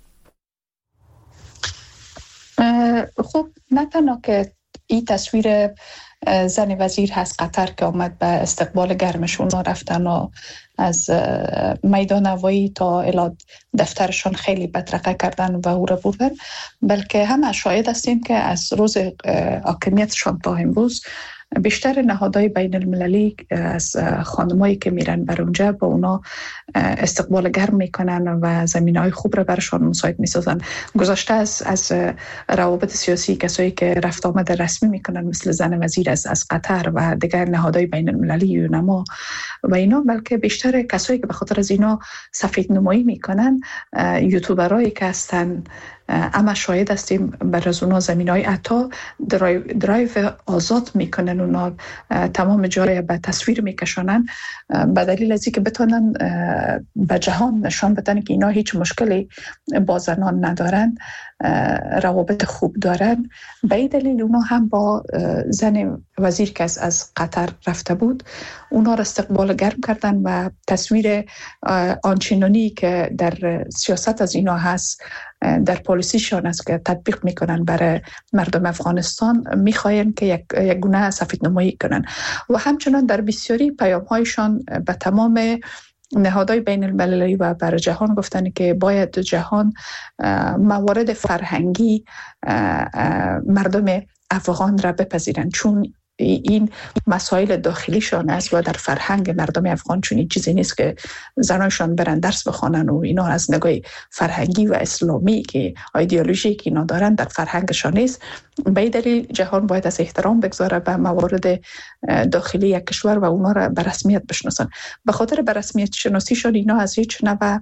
خب نه تنها که این تصویر زن وزیر هست قطر که آمد به استقبال گرمشون رفتن و از میدان هوایی تا الی دفترشان خیلی بدرقه کردن و او را بردن، بلکه همه شاهد هستیم که از روز حاکمیتشان تا امروز بیشتر نهادهای بین المللی از خانمایی که میرن بر اونجا با اونا استقبال گرم میکنن و زمینهای خوب را برشان مساعد میسازن. گذشته از از روابط سیاسی کسایی که رفت آمد رسمی میکنن مثل زن وزیر از از قطر و دیگر نهادهای بین المللی یونما و اینا، بلکه بیشتر کسایی که به خاطر از اینا سفید نمایی میکنن یوتیوبرایی که هستن. اما شاهد هستیم بر از اونا زمینهای عطا درایو, درایو آزاد میکنن، اونا تمام جای به تصویر میکشونن به دلیل از اینکه بتونن به جهان نشان بدن که اینا هیچ مشکلی با زنان ندارن، روابط خوب دارن. به این دلیل اونا هم با زن وزیر که از قطر رفته بود اونا را استقبال گرم کردن و تصویر آنچنانی که در سیاست از اینا هست در پالیسیشان است که تطبیق میکنن برای مردم افغانستان میخواین که یک, یک گونه سفید نمایی کنن و همچنان در بسیاری پیام هایشان به تمام نهادهای بین المللی و بر جهان گفتن که باید جهان موارد فرهنگی مردم افغان را بپذیرن، چون این مسائل داخلیشان است و در فرهنگ مردم افغان چون این چیزی نیست که زنانشان برن درس بخوانن و اینا از نگاه فرهنگی و اسلامی که ایدئولوژی که اینا دارن در فرهنگشان نیست. به این دلیل جهان باید از احترام بگذاره به موارد داخلی یک کشور و اونا را به رسمیت بشناسن. به خاطر به رسمیت شناسیشان اینا از هیچ نوع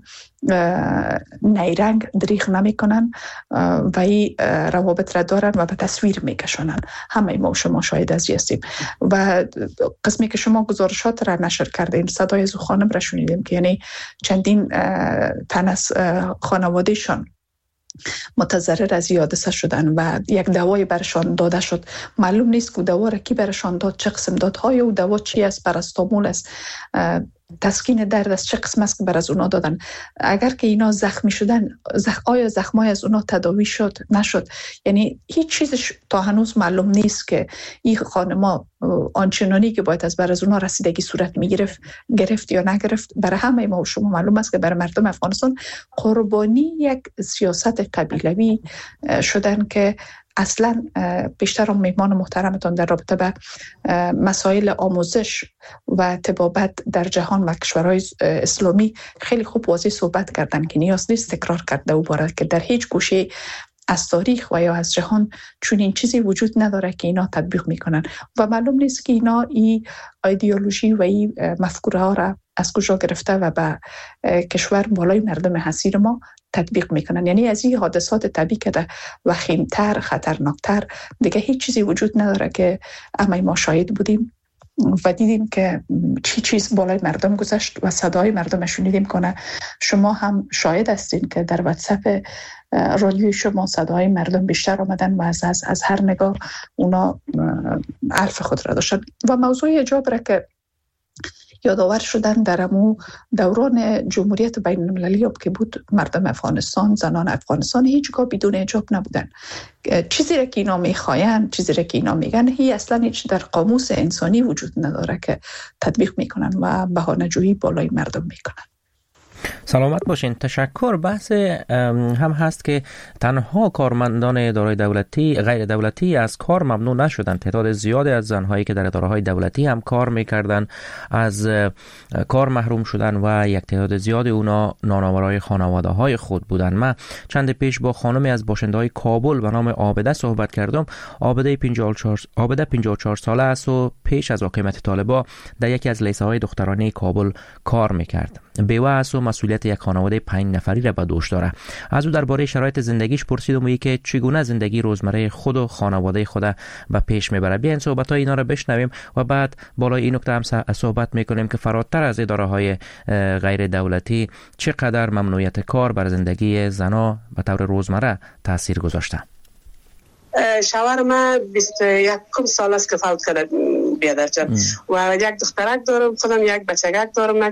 نیرنگ دریغ نمی کنن و این روابط را دارن و به تصویر می کشونن. همه ما شما شاهد از هستیم و قسمی که شما گزارشات را نشر کردین صدای از خانم را شنیدیم که یعنی چندین تن از خانوادهشان متضرر از حادثه شدن و یک دوای برشان داده شد. معلوم نیست که دوا را کی برشان داد، چه قسم داد، های او دوا چی است، پاراستامول است، تسکین درد است، چه قسم است که بر از اونا دادن. اگر که اینا زخمی شدن زخ... آیا زخمای از اونا تداوی شد نشد، یعنی هیچ چیزش تا هنوز معلوم نیست که این خانما آنچنانی که باید از بر از اونا رسیدگی صورت میگرفت گرفت یا نگرفت. برای همه ما و شما معلوم است که برای مردم افغانستان قربانی یک سیاست قبیلوی شدن که اصلا بیشتر مهمان محترمتان در رابطه به مسائل آموزش و طبابت در جهان و کشورهای اسلامی خیلی خوب واضح صحبت کردن که نیاز نیست تکرار کرده و باره که در هیچ گوشه از تاریخ و یا از جهان چون این چیزی وجود نداره که اینا تطبیق میکنن و معلوم نیست که اینا این ایدئولوژی و این مفکوره ها را از کجا گرفته و به کشور بالای مردم حسیر ما تطبیق میکنن. یعنی از این حادثات طبیعی که وخیمتر خطرناکتر دیگه هیچ چیزی وجود نداره که اما ما شاهد بودیم و دیدیم که چی چیز بالای مردم گذشت و صدای مردم شنیدیم کنه. شما هم شاهد هستین که در واتساپ رادیوی شما صدای مردم بیشتر آمدن و از, از, از هر نگاه اونا حرف خود را داشتن و موضوع حجاب را که یادآور شدن در امو دوران جمهوریت بین المللی که بود مردم افغانستان، زنان افغانستان هیچگاه بدون حجاب نبودن. چیزی را که اینا میخواین، چیزی را که اینا میگن، هی اصلا هیچ در قاموس انسانی وجود نداره که تطبیق میکنن و بهانه‌جویی بالای مردم میکنن. سلامت باشین. تشکر. بحث هم هست که تنها کارمندان اداره دولتی غیر دولتی از کار ممنوع نشدن. تعداد زیادی از زنهایی که در اداره‌های دولتی هم کار میکردن از کار محروم شدن و یک تعداد زیادی اونا نانآورای خانواده‌های خود بودن. من چند پیش با خانمی از باشنده‌های کابل به نام عابده صحبت کردم. عابده پنجاه و چهار عابده پنجاه و چهار ساله است و پیش از حکومت طالبان در یکی از لیسه‌های دخترانه کابل کار میکرد. بیوه است و مسئولیت یک خانواده پنج نفری را به دوش داره. از او درباره شرایط زندگیش پرسیدم و که چگونه زندگی روزمره خود و خانواده خود به پیش میبره. بیاین صحبت‌های اینا را بشنویم و بعد بالای این نکته هم صحبت میکنیم که فراتر از اداره‌های غیر دولتی چقدر ممنوعیت کار بر زندگی زنها به طور روزمره تاثیر گذاشته. شوهر من بیست و یک سال است که فوت کرده بیادر جان و یک دخترک دارم، خودم یک بچگک دارم.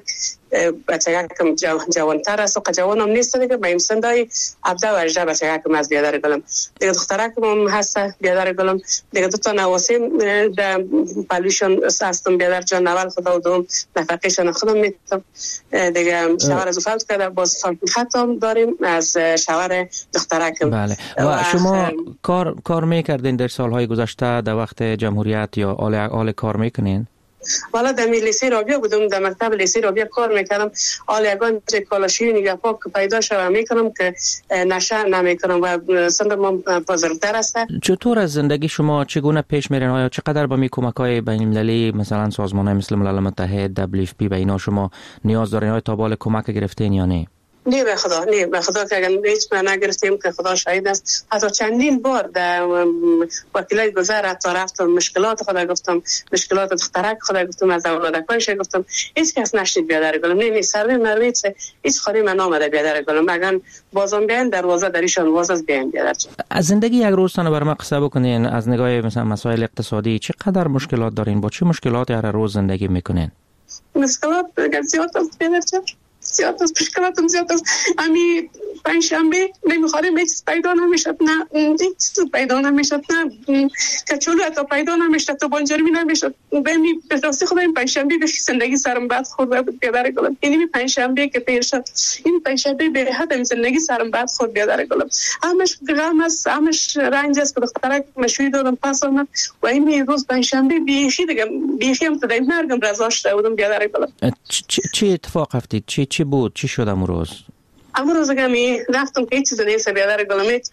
بچگکم جوانتر است و جوانم نیست دیگه، به این سندای هفده و هجده بچگکم از بیادر گلم دیگه. دخترکم هم هست بیادر گلم دیگه. دو تا نواسیم در پلوشن هستم بیادر جان. اول خدا و دوم نفقیشان خودم میتونم دیگه. شوهر از فوت کرده، باز خطام داریم از شوهر دخترکم. بله. و, و شما کار کار میکردین در سالهای گذشته در وقت جمهوریت یا آل آل کار میکنین؟ والا در لیسه رابیا بودم، در مکتب لیسه رابیا کار میکردم. آل یگان چه کالاشی نگه پاک پیدا شوم میکنم که نشه نمیکنم و سندم بزرگتر است. چطور از زندگی شما چگونه پیش میرین؟ آیا چقدر با می کمک‌های بین المللی مثلا سازمان‌های مثل ملل متحد، دبلیو اف پی به اینا شما نیاز دارین؟ آیا تا بال کمک گرفتین یا نه؟ نه به خدا، نه به خدا که اگر هیچ ما نگرفتیم که خدا شاهد است. حتی چندین بار در وکیلای گذر حتی رفتم مشکلات خدا گفتم، مشکلات دخترک خدا گفتم، از اولادکایش گفتم، هیچ کس نشنید بیادر گلم. نه نه سر مرویت هیچ خاری من آمده بیادر گلم. اگر بازم بیان دروازه دریشان باز از بیان بیادر. از زندگی یک روز تنه برام قصه بکنین. از نگاه مثلا مسائل اقتصادی چقدر مشکلات دارین؟ با چه مشکلاتی هر روز زندگی میکنین؟ مشکلات زیاد است بیادر. زیاد است، مشکلاتم زیاد است. امی پنجشنبه نمیخواریم هیچ پیدا نمیشد، نه هیچ پیدا نمیشد، نه کچولو حتی پیدا نمیشد، تو بانجرمی نمیشد. بمی به راستی خدا این پنجشنبه به زندگی سرم بد خورد بود بیادر گلم. این پنجشنبه که پیر شد، این پنجشنبه به حد زندگی سرم بد خورد بیادر گلم. همش غم است، همش رنج است که دخترک مشوی دادم پس آمد و این روز پنجشنبه بیخی دیگه بیخی هم تا مرگم رضا شده بودم بیادر گلم. چه اتفاق افتاد؟ چی چی بود؟ چی شد امروز؟ امروز گمی رفتم که هیچ چیز نیست بیادر گلم. هیچ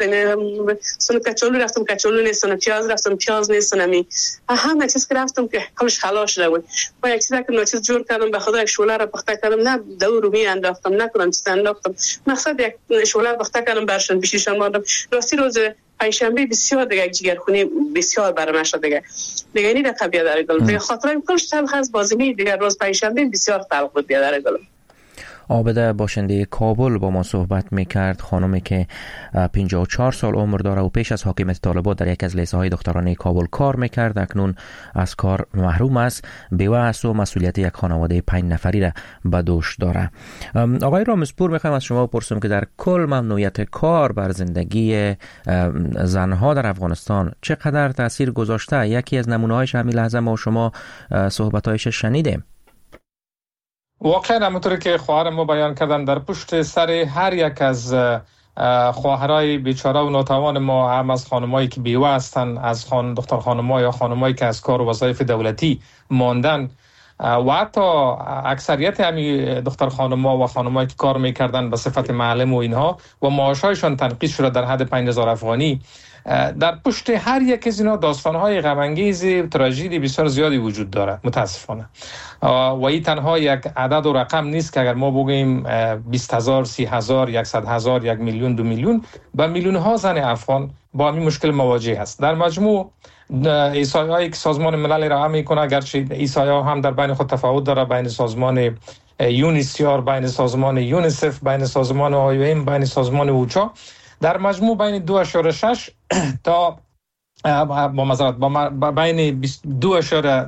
سن کچولو رفتم کچولو نیست، سن پیاز رفتم پیاز نیست، نمی همه چیز که رفتم که همش خلاص شده بود. با یک چیزی که نوچیز جور کردم به خدا یک شوله را پخته کردم، نه دور می انداختم، نکنم چیز انداختم. مقصد یک شوله پخته کردم برشون بشیشم ماندم. راستی روز پنجشنبه بسیار دیگه جگرخونی بسیار برام شد دیگه. دیگه اینی دقیقه بیادر گلم. دیگه خاطرم کلش تلخ از بازمی دیگه. روز پنجشنبه بسیار تلخ بود بیادر گلم. عابده باشنده کابل با ما صحبت میکرد. خانمی که پنجاه و چهار سال عمر داره و پیش از حاکمیت طالبان در یک از لیسه های دخترانه کابل کار میکرد. اکنون از کار محروم است، بیوه است و مسئولیت یک خانواده پنج نفری را به دوش داره. آقای رامزپور، میخوایم از شما بپرسیم که در کل ممنوعیت کار بر زندگی زنها در افغانستان چقدر تاثیر گذاشته؟ یکی از نمونه‌هایش همین لحظه ما و شما صحبت‌هایش شنیدیم. واقعا همونطوری که خواهر ما بیان کردن، در پشت سر هر یک از خواهرای بیچاره و ناتوان ما، هم از خانمایی که بیوه هستن، از خان دختر خانم‌ها یا خانمایی که از کار و وظایف دولتی ماندن و حتی اکثریت همین دختر خانم‌ها و خانمایی که کار میکردن به صفت معلم و اینها و معاشایشان تنقیص شده در حد پنج هزار افغانی، در پشت هر یک از اینا داستان‌های غم‌انگیز تراژدی بسیار زیادی وجود داره متاسفانه. و این تنها یک عدد و رقم نیست که اگر ما بگیم بیست هزار، سی هزار، صد هزار، یک میلیون، دو میلیون، با میلیون ها زن افغان با این مشکل مواجه است. در مجموع ایسایه‌ای که سازمان ملل را میکنه، اگرچه ایسایه‌ها هم در بین خود تفاوت داره، بین سازمان یونیسیار، بین سازمان یونیسف، بین سازمان آی او ام، بین سازمان اوچا، در مجموع بین دو اشاره شش تا با مزارت با بین دو اشاره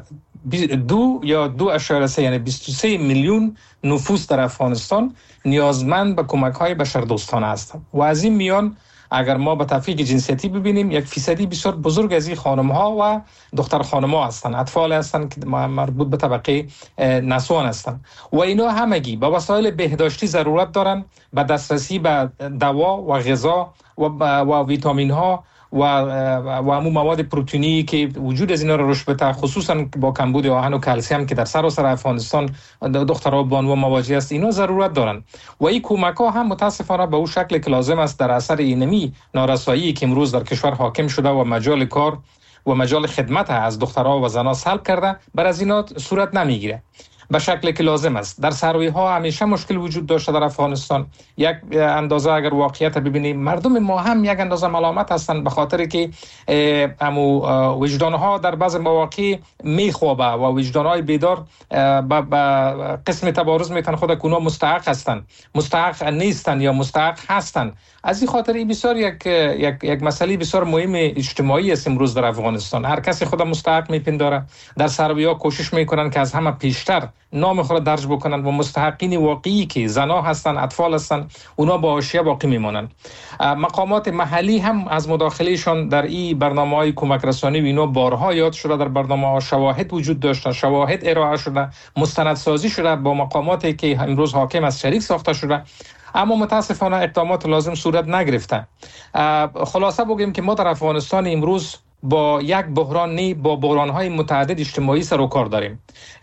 دو یا دو اشاره سه یعنی بیست و سه میلیون نفوس در افغانستان نیازمند به کمک‌های بشردوستانه هستند و از این میان اگر ما به تفکیک جنسیتی ببینیم یک فیصدی بسیار بزرگ از این خانم‌ها و دختر خانم‌ها هستند، اطفال هستند که مربوط به طبقه نسوان هستند و اینا همگی با وسایل بهداشتی ضرورت دارند، به دسترسی به دوا و غذا و و ویتامین‌ها و و همون مواد پروتئینی که وجود از اینا رو رشد بده، خصوصا با کمبود آهن و کلسیم که در سراسر افغانستان دخترها بانو مواجه است، اینا ضرورت دارن و این کمک‌ها هم متاسفانه به اون شکل که لازم است در اثر اینمی نارسایی که امروز در کشور حاکم شده و مجال کار و مجال خدمت از دخترها و زنان سلب کرده، بر از اینا صورت نمیگیره به شکلی که لازم است. در ثروی ها همیشه مشکل وجود داشته در افغانستان. یک اندازه اگر واقعیت ببینیم مردم ما هم یک اندازه ملامت هستند به خاطر که امو وجدان ها در بعض مواقع میخوابه و وجدان های بیدار به قسم تبارز میتن خود کنو مستحق هستند، مستحق نیستند یا مستحق هستند. از این خاطر این بسیار یک یک یک مسئله بسیار مهم اجتماعی است امروز در افغانستان. هر کسی خود مستحق میپنداره. در ثروی ها کوشش میکنن که از همه پیشتر نام خود درج بکنن و مستحقین واقعی که زنا هستن، اطفال هستن، اونا با حاشیه باقی میمونن. مقامات محلی هم از مداخلهشان در این برنامه‌های کمک رسانی و اینا بارها یاد شده، در برنامه‌ها شواهد وجود داشته، شواهد ارائه شده، مستندسازی شده با مقاماتی که امروز حاکم از شریک ساخته شده، اما متاسفانه اقدامات لازم صورت نگرفته. خلاصه بگیم که ما در افغانستان امروز با یک بحران نی با بحران‌های متعدد اجتماعی سر و کار داریم.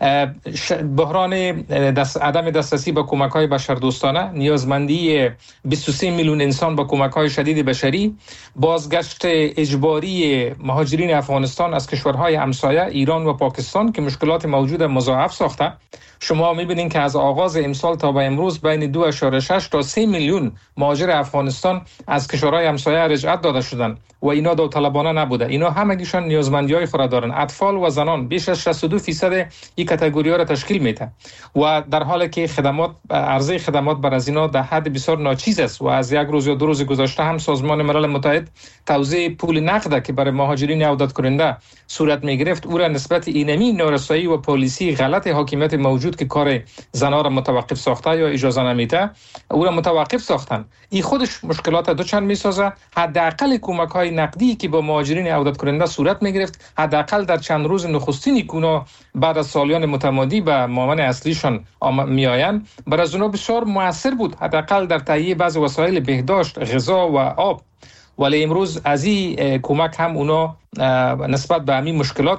بحران دست عدم دسترسی به کمک‌های بشردوستانه، نیازمندی بیست و سه میلیون انسان به کمک‌های شدید بشری، بازگشت اجباری مهاجرین افغانستان از کشورهای همسایه ایران و پاکستان که مشکلات موجود مضاعف ساخته. شما می‌بینید که از آغاز امسال تا به امروز بین دو اشاره شش تا سه میلیون مهاجر افغانستان از کشورهای همسایه رجعت داده شدند و اینا داوطلبانه نبوده. اینا همگیشان نیازمندی‌های خود دارن. اطفال و زنان بیش از شصت و دو درصد این کاتگوری‌ها را تشکیل میده و در حالی که خدمات عرضه خدمات بر از اینا در حد بسیار ناچیز است و از یک روز یا دو روز گذشته هم سازمان ملل متحد توزیع پول نقد که برای مهاجرین عودت کننده صورت میگرفت او را نسبت اینمی نارسایی و پالیسی غلط حاکمیت موجود که کار زنان را متوقف ساخته یا اجازه نمیده او را متوقف ساختن. این خودش مشکلات دو چند میسازه. حداقل کمک‌های نقدی که با مهاجرین عودت کننده صورت میگرفت حداقل در چند روز نخستینی کونا بعد از سالیان متمادی به مامن اصلیشان میآیند بر از اونها بسیار موثر بود، حداقل در تهیه بعض وسایل بهداشت، غذا و آب. ولی امروز از این کمک هم اونا نسبت به همین مشکلات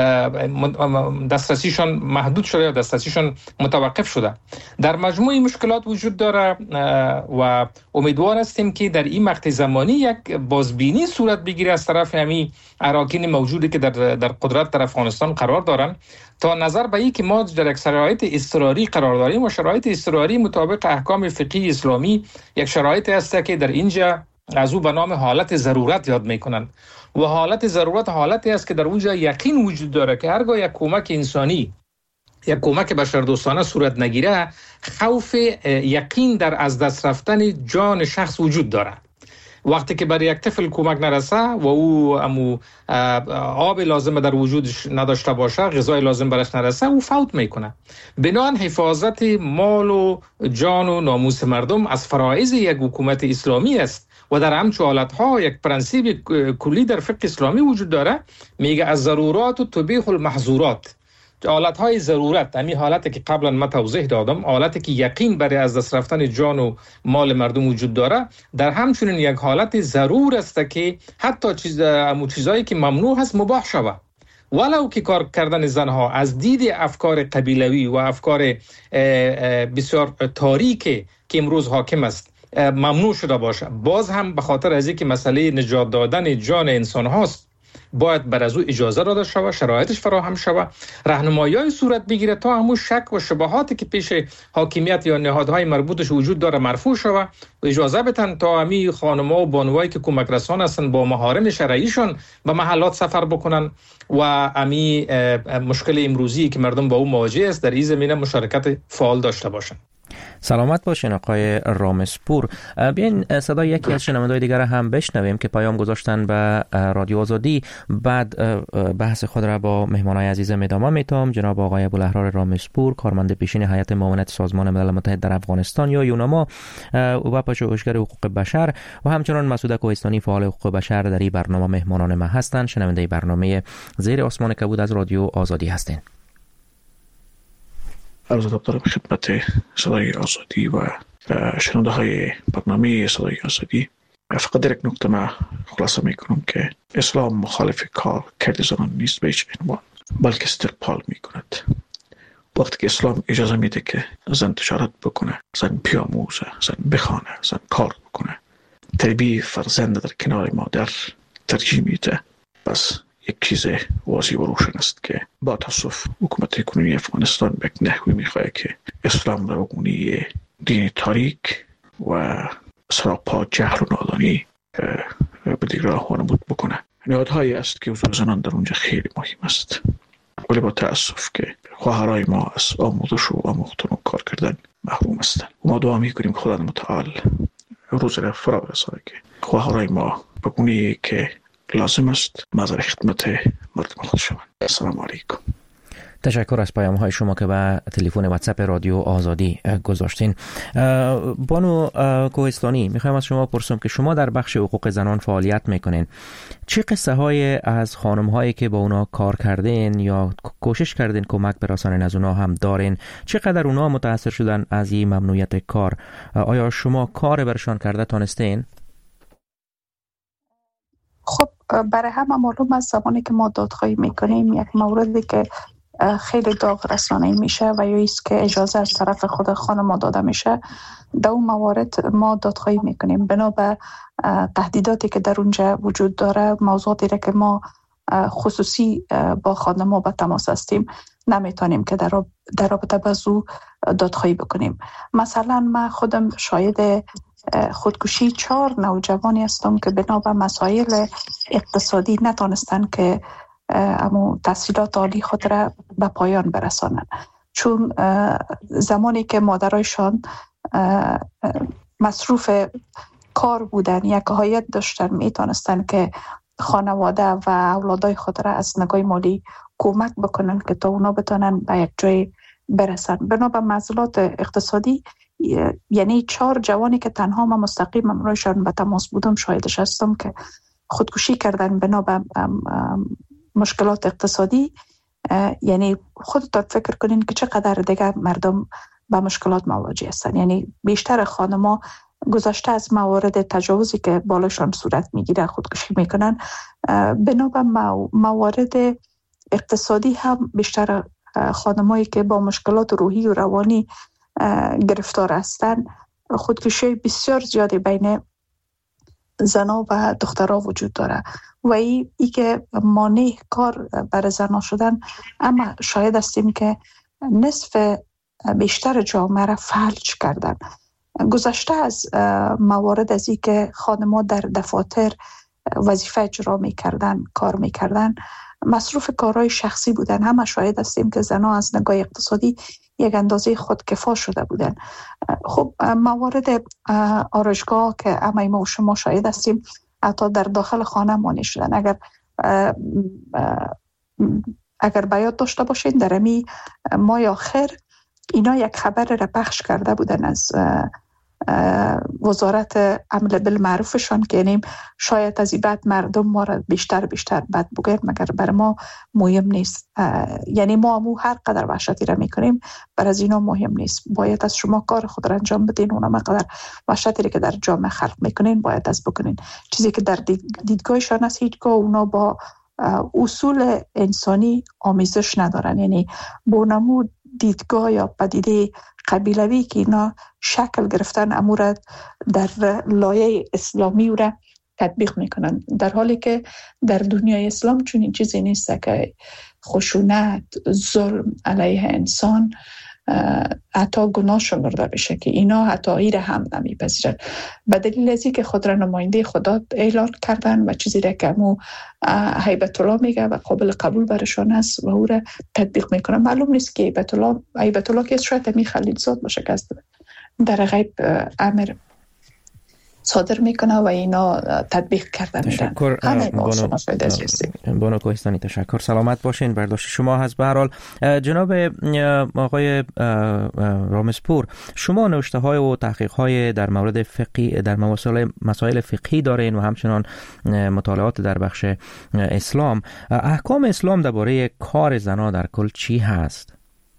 دسترسیشان محدود شده یا دسترسیشان متوقف شده. در مجموع مشکلات وجود داره و امیدوار هستیم که در این مقطع زمانی یک بازبینی صورت بگیره از طرف همین اراکین موجودی که در در قدرت در افغانستان قرار دارن تا نظر به این که ما در یک شرایط اضطراری قرار داریم و شرایط اضطراری مطابق احکام فقهی اسلامی یک شرایط است که در اینجا از او به نام حالت ضرورت یاد میکنن و حالت ضرورت حالتی است که در اونجا یقین وجود داره که هرگاه یک کمک انسانی یک کمک بشردوستانه صورت نگیره خوف یقین در از دست رفتن جان شخص وجود داره. وقتی که برای یک طفل کمک نرسه و او امو آب لازم در وجودش نداشته باشه، غذای لازم برش نرسه، او فوت میکنه. بنابراین حفاظت مال و جان و ناموس مردم از فرایض یک حکومت اسلامی است و در همچو حالتها یک پرنسیب کلی در فقه اسلامی وجود داره، میگه از ضرورات و تبیح المحظورات. حالتهای ضرورت، همین حالتی که قبلا ما توضیح دادم، حالتی که یقین برای از دست رفتن جان و مال مردم وجود داره، در همچنین یک حالت ضرور است که حتی چیز امو چیزایی که ممنوع هست مباح شود، ولو که کار کردن زنها از دید افکار قبیلوی و افکار بسیار تاریک که امروز حاکم است ممنوع شده باشه، باز هم به خاطر از اینکه مسئله نجات دادن جان انسان هاست باید بر از او اجازه داده شود، شرایطش فراهم شود، راهنمایی‌های صورت بگیره تا همون شک و شبهاتی که پیش حاکمیت یا نهادهای مربوطش وجود داره مرفوع شود و اجازه بدن تا همین خانم‌ها و بانوایی که کمک رسان هستن با محارم شرعیشون به محلات سفر بکنن و همین مشکل امروزی که مردم با او مواجه است در این زمینه مشارکت فعال داشته باشند. سلامت باشین آقای رامسپور. بیاین صدای یکی از شنونده‌های دیگر هم بشنویم که پیام گذاشتن به رادیو آزادی. بعد بحث خود را با مهمانای عزیزم ادامه میتم. جناب آقای ابوالاحرار رامسپور، کارمند پیشین هیئت معاونت سازمان ملل متحد در افغانستان یا یوناما و پژوهشگر حقوق بشر و همچنان مسعود کوهستانی فعال حقوق بشر در این برنامه مهمانان ما هستند. شنونده برنامه زیر آسمان کبود از رادیو آزادی هستین. عرض ادب دارم خدمت صدای آزادی و شنونده های برنامه صدای آزادی. فقط در یک نکته ما خلاصه میکنم که اسلام مخالف کار کرد زنان نیست به هیچ عنوان، بلکه استقبال میکند. وقتی که اسلام اجازه میده که زن تجارت بکنه، زن بیاموزه، زن بخوانه، زن کار بکنه، تربیت فرزند در کنار مادر ترجیح میده، پس یک چیز واضح و روشن است که با تاسف حکومت کنونی افغانستان به یک نحوی میخواهد که اسلام را بگونی دین تاریک و سراپا جهل و نادانی به دیگر راه وانمود بکنه. نهادهایی است که حضور زنان در اونجا خیلی مهم است، ولی با تاسف که خواهرای ما از آموزش و آموختن و کار کردن محروم هستند. ما دعا میکنیم خدا متعال روز را فرا برسانه که خواهرای ما بگونی که لازم است مظهر خدمت مردم خود شوند. السلام علیکم. تشکر از پیام های شما که به تلفن واتساپ رادیو آزادی گذاشتین. بانو کوهستانی، میخوایم از شما پرسم که شما در بخش حقوق زنان فعالیت میکنین. چه قصه های از خانم هایی که با اونا کار کردین یا کوشش کردین کمک برسانین از اونا هم دارین؟ چقدر اونا متاثر شدن از این ممنوعیت کار؟ آیا شما کار برشان کرده تانستین؟ خب برای همه معلوم است زمانی که ما دادخواهی میکنیم یک موردی که خیلی داغ رسانه‌ای میشه و یا ایست که اجازه از طرف خود خانم داده میشه، در اون موارد ما دادخواهی میکنیم. بنا به تهدیداتی که در اونجا وجود داره، موضوعاتی را که ما خصوصی با خانم به تماس هستیم نمیتونیم که در در رابطه با زو دادخواهی بکنیم. مثلا من خودم شاید خودکشی چهار نوجوانی هستم که بنا به مسائل اقتصادی نتونستن که اما تحصیلات عالی خود را به پایان برسانند، چون زمانی که مادرایشان مصروف کار بودن، یک حایت داشتن، میتونستن که خانواده و اولادای خود را از نگاه مالی کمک بکنن که تا اونا بتونن به یک جای برسن. بنا به معضلات اقتصادی، یعنی چهار جوانی که تنها ما مستقیم امرایشان به تماس بودم شاهدش هستم که خودکشی کردن بنا به مشکلات اقتصادی. یعنی خودتان فکر کنین که چقدر دیگه مردم با مشکلات مواجه هستن. یعنی بیشتر خانم‌ها گذشته از موارد تجاوزی که بالاشان صورت میگیره خودکشی میکنن، بنا به موارد اقتصادی هم بیشتر خانمایی که با مشکلات روحی و روانی گرفتار هستن، خودکشی بسیار زیادی بین زنا و دخترها وجود داره و ای, ای که مانع کار برای زنا شدن. اما شاید هستیم که نصف بیشتر جامعه را فلج کردن. گذشته از موارد از ای که خانم‌ها در دفاتر وظیفه اجرا میکردن، کار میکردن، مصروف کارهای شخصی بودن، همه شاهد هستیم که زنا از نگاه اقتصادی یک اندازه خودکفا شده بودن. خب موارد آرایشگاه که همه ما و شما شاهد هستیم حتی در داخل خانه مانع شدن. اگر اگر بیاد داشته باشین در امی ماه آخر اینا یک خبر را پخش کرده بودن از وزارت امر بالمعروفشان که یعنی شاید از این بعد مردم ما را بیشتر بیشتر بد بگوید، مگر بر ما مهم نیست. یعنی ما امو هر قدر وحشتی را میکنیم بر از اینا مهم نیست. باید از شما کار خود را انجام بدین، اونا مقدر وحشتی را که در جامعه خلق میکنین باید از بکنین. چیزی که در دیدگاهشان است هیچگاه اونا با اصول انسانی آمیزش ندارن. یعنی با نمو دیدگاه یا پدیده قبیلوی که اینا شکل گرفتن امورت در لایه اسلامی را تطبیق میکنن، در حالی که در دنیای اسلام چون این چیزی نیست که خشونت، ظلم علیه انسان حتی گناه شمرده بشه که اینا حتی ای را هم نمیپذیرن. به دلیل ازی که خود را نماینده خدا اعلان کردن و چیزی را که مو هیبت الله میگه و قابل قبول برشان است و او را تطبیق میکنن. معلوم نیست که هیبت الله هیبت الله که شاید می خلیلزاد باشه که از در غیب امر صادر میکنه و اینا تطبیق کرده میرن. تشکر بانو کوهستانی، تشکر. سلامت باشین. برداشت شما هست. به هر حال جناب آقای رامسپور، شما نوشته های و تحقیق های در مورد فقهی در مسائل مسائل فقهی دارین و همچنان مطالعات در بخش اسلام. احکام اسلام درباره کار زنان در کل چی هست؟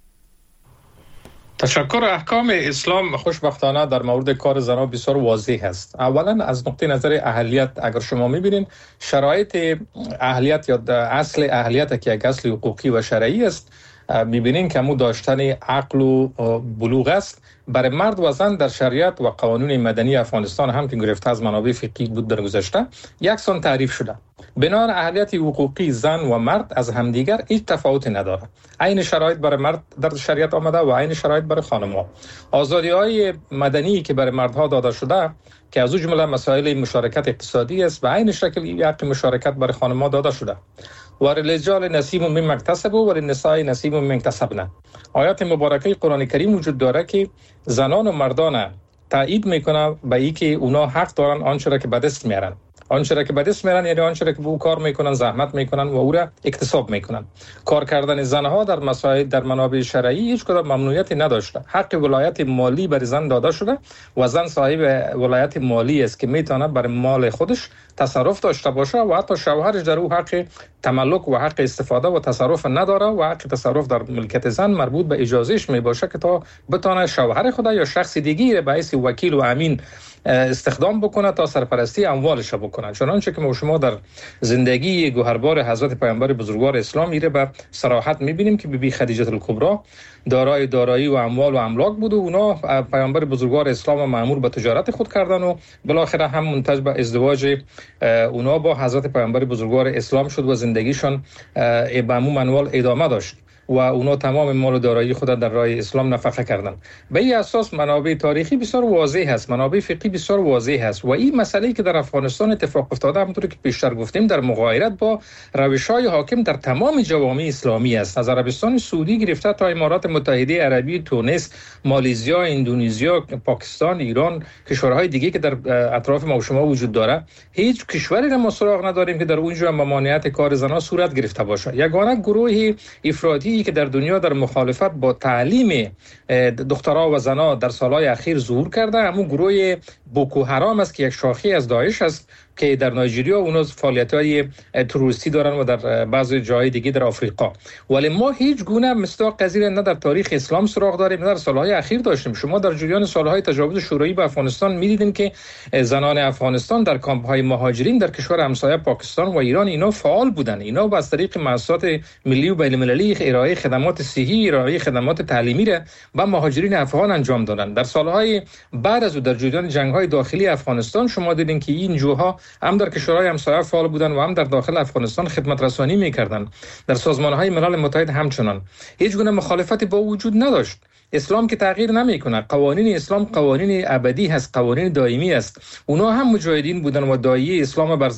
تشکر. احکام اسلام خوشبختانه در مورد کار زنان بسیار واضح است. اولا از نقطه نظر اهلیت اگر شما میبینید شرایط اهلیت یا اصل اهلیت که یک اصل حقوقی و شرعی است، میبینین که مو داشتن عقل و بلوغ است. برای مرد و زن در شریعت و قوانین مدنی افغانستان هم که گرفته از منابع فقهی بود در گذشته یکسان تعریف شده. بنابر اهلیت حقوقی زن و مرد از همدیگر هیچ تفاوتی نداره. عین شرایط برای مرد در شریعت آمده و عین شرایط برای خانم‌ها. آزادی‌های مدنی که برای مردها داده شده که از جمله مسائل مشارکت اقتصادی است و عین شکل یک مشارکت برای خانم‌ها داده شده. و للرجال نصیب مما اکتسبوا و للنساء نصیب مما اکتسبن. آیات مبارکه قرآن کریم وجود داره که زنان و مردان تایید میکنه به اینکه اونا حق دارن آنچه را که به دست میارن. آنچه را که به دست میارن یعنی آنچه را که به او کار میکنن، زحمت میکنن و او را اکتساب میکنن. کار کردن زنها در مسائل در منابع شرعی هیچ کدام ممنوعیتی نداشته. حق ولایت مالی بر زن داده شده و زن صاحب ولایت مالی است که میتونه بر مال خودش تصرف داشته باشه و حتی شوهرش در او حق تملک و حق استفاده و تصرف نداره و حق تصرف در ملکیت زن مربوط به اجازهش می باشه که تا بتونه شوهر خود یا شخص دیگری به حیث وکیل و امین استخدام بکنه تا سرپرستی اموالش بکنه. چنانچه که ما شما در زندگی گوهربار حضرت پیامبر بزرگوار اسلام میره به صراحت میبینیم که بی بی خدیجه الکبری دارای دارایی و اموال و املاک بود و اونا پیامبر بزرگوار اسلام مأمور به تجارت خود کردن و بالاخره هم منتج به ازدواج اونا با حضرت پیامبر بزرگوار اسلام شد و زندگیشان به همون منوال ادامه داشت و اونا تمام مال و دارایی خود در راه اسلام نفقه کردن. به این اساس منابع تاریخی بسیار واضح هست، منابع فقهی بسیار واضح هست و این مسئله که در افغانستان اتفاق افتاده همونطور که پیشتر گفتیم در مغایرت با روش‌های حاکم در تمام جوامع اسلامی است. از عربستان سعودی گرفته تا امارات متحده عربی، تونس، مالزیا، اندونزیا، پاکستان، ایران، کشورهای دیگه که در اطراف ما و شما وجود داره، هیچ کشوری را ما سراغ نداریم که در اونجا ممانعت کار زنان صورت گرفته باشه. یگانه گروه افراطی که در دنیا در مخالفت با تعلیم دخترها و زنها در سالهای اخیر ظهور کرده همون گروه بوکو حرام است که یک شاخه از داعش است که در نایجریا اونا فعالیت‌های تروریستی دارن و در بعضی جای دیگه در آفریقا. ولی ما هیچ گونه مصداق قضیه نه در تاریخ اسلام سراغ داریم نه در سالهای اخیر داشتیم. شما در جریان سالهای تجاوز شوروی به افغانستان می‌دیدین که زنان افغانستان در کامپ‌های مهاجرین در کشور همسایه پاکستان و ایران اینا فعال بودن. اینا با از طریق مؤسسات ملی و بین‌المللی ارائه خدمات صحی، ارائه خدمات تعلیمی را به مهاجرین افغان انجام دادن. در سالهای بعد از او در جریان جنگ‌های داخلی افغانستان شما دیدین که این جوها هم در کشورهای همسایه فعال بودن و هم در داخل افغانستان خدمت رسانی می‌کردند. در سازمان‌های ملل متحد همچنان هیچ گونه مخالفتی با وجود نداشت. اسلام که تغییر نمیکنه، قوانین اسلام قوانین ابدی هست، قوانین دائمی است. اونا هم مجاهدین بودن و داعیه اسلام بر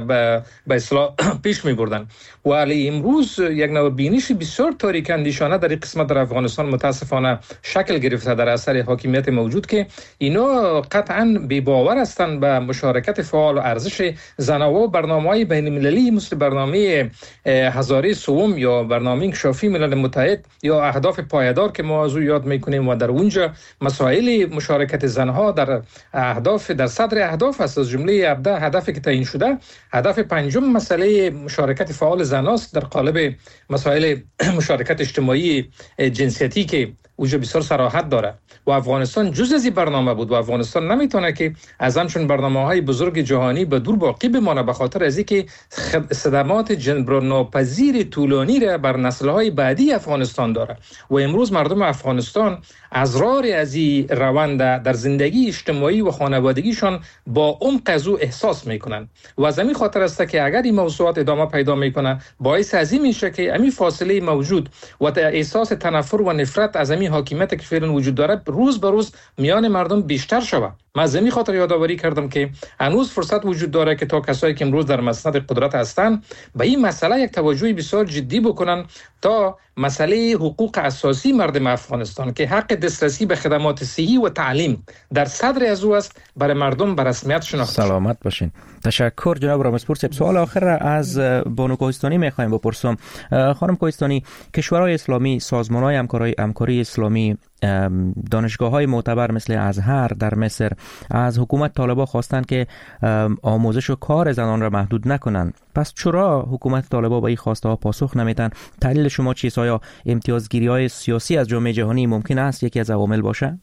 به اصلاح پیش می‌بردن. ولی امروز یک نوع بینش بسیار تاریک اندیشانه در این قسمت در افغانستان متاسفانه شکل گرفته در اثر حاکمیت موجود که اینا قطعاً بی باور هستند به مشارکت فعال و ارزش زنها و برنامه‌های بین‌المللی مثل برنامه هزاره سوم یا برنامه انکشافی ملل متحد یا اهداف پایدار که ما از یاد میکنیم و در اونجا مسائل مشارکت زنها در اهداف در صدر اهداف است. از جمله هفده هدفی که تعیین شده، هدف پنجم مسئله مشارکت فعال زناست در قالب مسائل مشارکت اجتماعی جنسیتی که اونجا بسیار صراحت داره و افغانستان جز از این برنامه بود و افغانستان نمیتونه که از همچون برنامه‌های بزرگ جهانی به دور باقی بمانه به خاطر از اینکه صدمات جبران ناپذیر طولانی را بر نسل‌های بعدی افغانستان داره و امروز مردم افغانستان ازرار از این روند در زندگی اجتماعی و خانوادگیشان با عمق از او احساس میکنن و از همین خاطر است که اگر این موضوعات ادامه پیدا میکنه باعث از این میشه که همین فاصله موجود و احساس تنفر و نفرت از همین حاکمیت که فعلا وجود داره روز به روز میان مردم بیشتر شود. من از همین خاطر یادآوری کردم که هنوز فرصت وجود داره که تا کسایی که امروز در مسند قدرت هستند به این مسئله یک توجه بسیار جدی بکنن تا مسئله حقوق اساسی مردم افغانستان افغانستان که حق دسترسی به خدمات صحی و تعلیم در صدر از او است، برای مردم به رسمیت شناخته شد. سلامت باشین. تشکر جناب رامسپور. سوال آخر از بانو کوهستانی میخوایم بپرسم. خانم کوهستانی، کشورهای اسلامی، سازمان‌های همکاری همکاری اسلامی، دانشگاه‌های معتبر مثل ازهر در مصر از حکومت طالبان خواستند که آموزش و کار زنان را محدود نکنند. پس چرا حکومت طالبان به این خواسته ها پاسخ نمیدن؟ دلیل شما چیست؟ آیا امتیازگیری‌های سیاسی از جامعه جهانی ممکن است یکی از عوامل باشه؟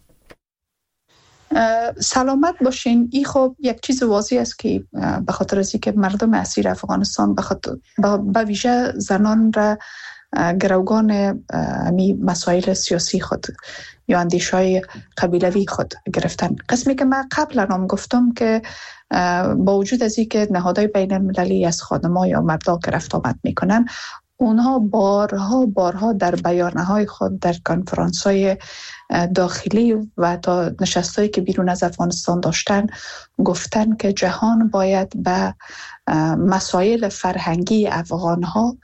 سلامت باشین. این خب یک چیز واضح است که به خاطر از اینکه مردم اسیر افغانستان به خاطر به ویژه زنان را گروگان امی مسائل سیاسی خود یا اندیشهای قبیلوی خود گرفتن. قسمی که من قبلا هم گفتم که با وجود از اینکه نهادهای بین المللی از خانم‌ها یا مردا که رفت آمد میکنن، اونها بارها بارها در بیانیه‌های خود در کنفرانس‌های داخلی و تا نشستایی که بیرون از افغانستان داشتن گفتن که جهان باید به مسائل فرهنگی افغان‌ها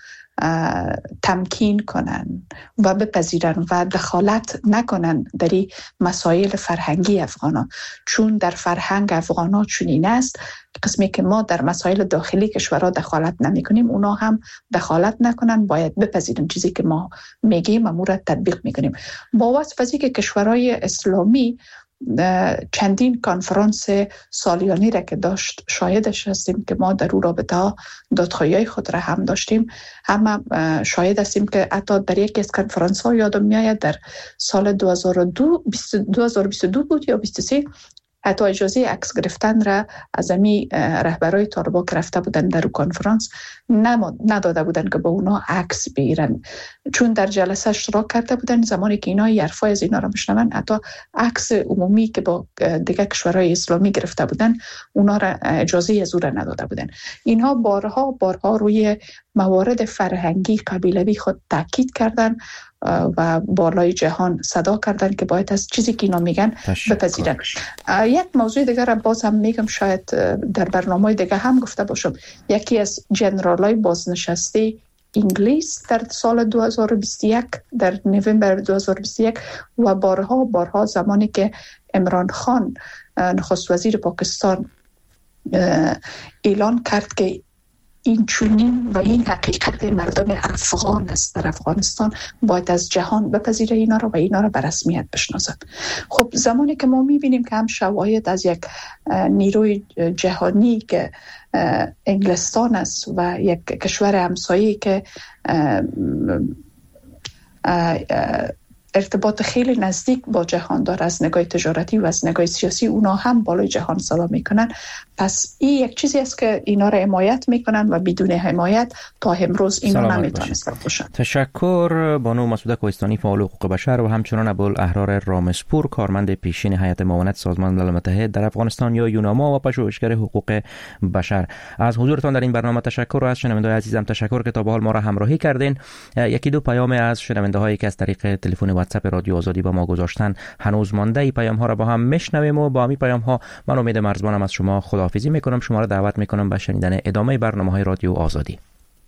تمکین کنن و بپذیرن و دخالت نکنن در این مسائل فرهنگی افغانا، چون در فرهنگ افغانا چنین است قسمی که ما در مسائل داخلی کشورها دخالت نمی کنیم، اونا هم دخالت نکنن، باید بپذیرن چیزی که ما میگیم و مورد تطبیق میکنیم. با وصف از اینکه کشورهای اسلامی چندین کنفرانس سالیانی را که داشت شاهدش هستیم که ما در اون رابطه ها دادخواهی خود را هم داشتیم، هم شاهد هستیم که حتی در یکی از کنفرانس ها یادم میآید در سال دو هزار و بیست و دو بود یا بیست و سه حتی اجازه عکس گرفتن را از امی رهبرای طالبان که رفته بودن در کنفرانس نداده بودن که با اونا عکس بگیرن، چون در جلسه اشتراک کرده بودن. زمانی که اینا حرفای از اینا را میشنون، حتی عکس عمومی که با دیگه کشورهای اسلامی گرفته بودن اونا را اجازه از او را نداده بودن. اینها بارها بارها روی موارد فرهنگی قبیلوی خود تاکید کردن و بالای جهان صدا کردن که باید از چیزی که اینا میگن بپذیرن. یک موضوع دیگه را باز هم میگم، شاید در برنامه دیگه هم گفته باشم. یکی از جنرالای بازنشسته انگلیس در سال دو هزار و بیست و یک در نوامبر دو هزار و بیست و یک و بارها بارها زمانی که عمران خان نخست وزیر پاکستان اعلان کرد که این چنین و این حقیقت مردم افغان است در افغانستان، باید از جهان بپذیره اینا رو و اینا رو به رسمیت بشناسد. خب زمانی که ما میبینیم که هم شواهد از یک نیروی جهانی که انگلستان است و یک کشور همسایه که ارتباط خیلی نزدیک با جهان داره از نگاه تجارتی و از نگاه سیاسی، اونا هم بالای جهان صدا میکنن. پس این یک چیزی است که اینا را حمایت میکنن و بدون حمایت تا امروز اینا نمیتونستن باشن. تشکر بانو مسعوده کوهستانی فعال حقوق بشر و همچنان ابوالاحرار رامسپور کارمند پیشین هیئت معاونت سازمان ملل متحد در افغانستان یا یوناما و پژوهشگر حقوق بشر از حضورتان در این برنامه تشکر و از شنونده‌های عزیزم تشکر که تا به حال ما را همراهی کردین. یکی دو پیام از شنونده‌هایی که از طریق تلفن واتساپ رادیو آزادی با ما گذاشتن هنوز مانده. این پیام ها را با هم میشنویم و با همین پیام ها من امید مرزبانم از شما خداحافظی میکنم. شما را دعوت میکنم به شنیدن ادامه برنامه های رادیو آزادی.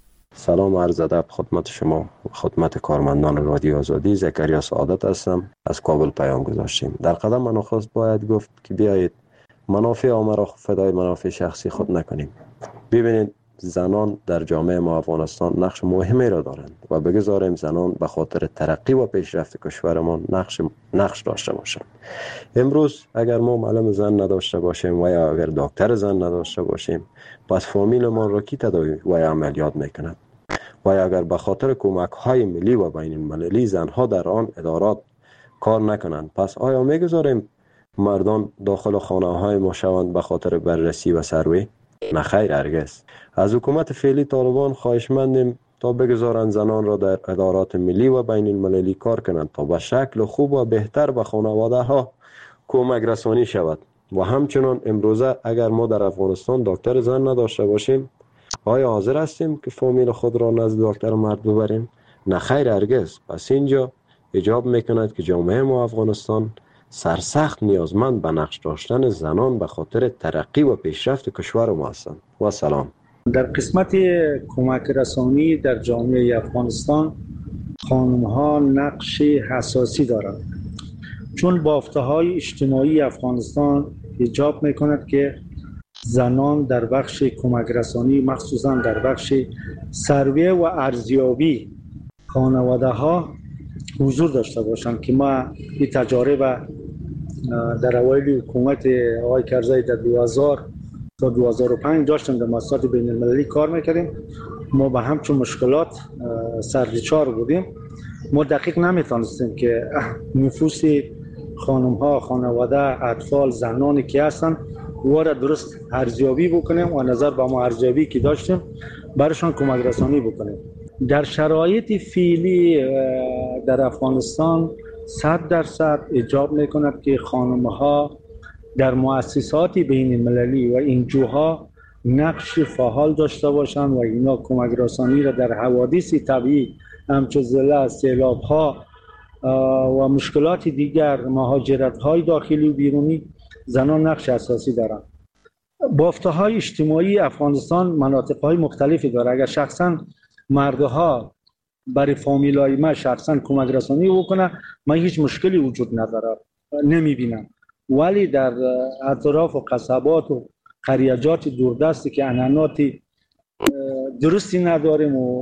سلام و عرض ادب خدمت شما، خدمت کارمندان رادیو آزادی. زکریا سعادت هستم، از کابل پیام گذاشتیم. در قدم من نخست باید گفت که بیایید منافع عامه را فدای منافع شخصی خود نکنیم. ببینید زنان در جامعه ما افغانستان نقش مهمی را دارند و بگذاریم زنان به خاطر ترقی و پیشرفت کشورمان نقش نقش داشته باشند. امروز اگر ما معلم زن نداشته باشیم و یا اگر دکتر زن نداشته باشیم، پس فامیلمان را کی تداوی و یا عملیات میکند؟ و یا اگر به خاطر کمک های ملی و بین المللی زنها در آن ادارات کار نکنند، پس آیا میگذاریم مردان داخل خانه های ما شوند به خاطر بررسی و سروی؟ نه خیر، هرگز. از حکومت فعلی طالبان خواهشمندیم تا بگذارند زنان را در ادارات ملی و بین المللی کار کنند تا به شکل خوب و بهتر به خانواده ها کمک رسانی شود. و همچنان امروزه اگر ما در افغانستان دکتر زن نداشته باشیم، آیا حاضر هستیم که فامیل خود را نزد دکتر مرد ببریم؟ نه خیر، هرگز. پس اینجا ایجاب میکند که جامعه ما افغانستان سرسخت نیازمند به نقش داشتن زنان به خاطر ترقی و پیشرفت کشور ما هستند. و سلام. در قسمت کمک رسانی در جامعه افغانستان خانم ها نقش حساسی دارند. چون بافته‌های اجتماعی افغانستان ایجاب میکند که زنان در بخش کمک رسانی، مخصوصا در بخش سرویه و ارزیابی خانواده ها حضور داشته باشند که ما این تجارب در اوایل حکومت آقای کرزی در دو هزار تا دو هزار و پنج داشتیم، در مؤسسات بین المللی کار میکردیم. ما به همچون مشکلات سرریچار بودیم. ما دقیق نمیتونستیم که نفوس خانم ها، خانواده، اطفال، زنانی که هستن او را درست ارزیابی بکنیم و نظر به ما ارزیابی که داشتیم برشان کمک رسانی بکنیم. در شرایط فعلی در افغانستان صد درصد ایجاب میکند که خانم ها در مؤسسات بین المللی و انجوها نقش فعال داشته باشند و اینا کمک رسانی را در حوادث طبیعی همچون زلزله، سیلاب ها و مشکلات دیگر، مهاجرت های داخلی و بیرونی، زنان نقش اساسی دارند. بافته های اجتماعی افغانستان مناطق های مختلفی داره. اگر شخصا مردها برای فامیلای ما شخصا کمک رسانی بکنه، من هیچ مشکلی وجود نداره، نمی بینم. ولی در اطراف و قصبات و قریجات دوردستی که عنعنات درستی نداریم و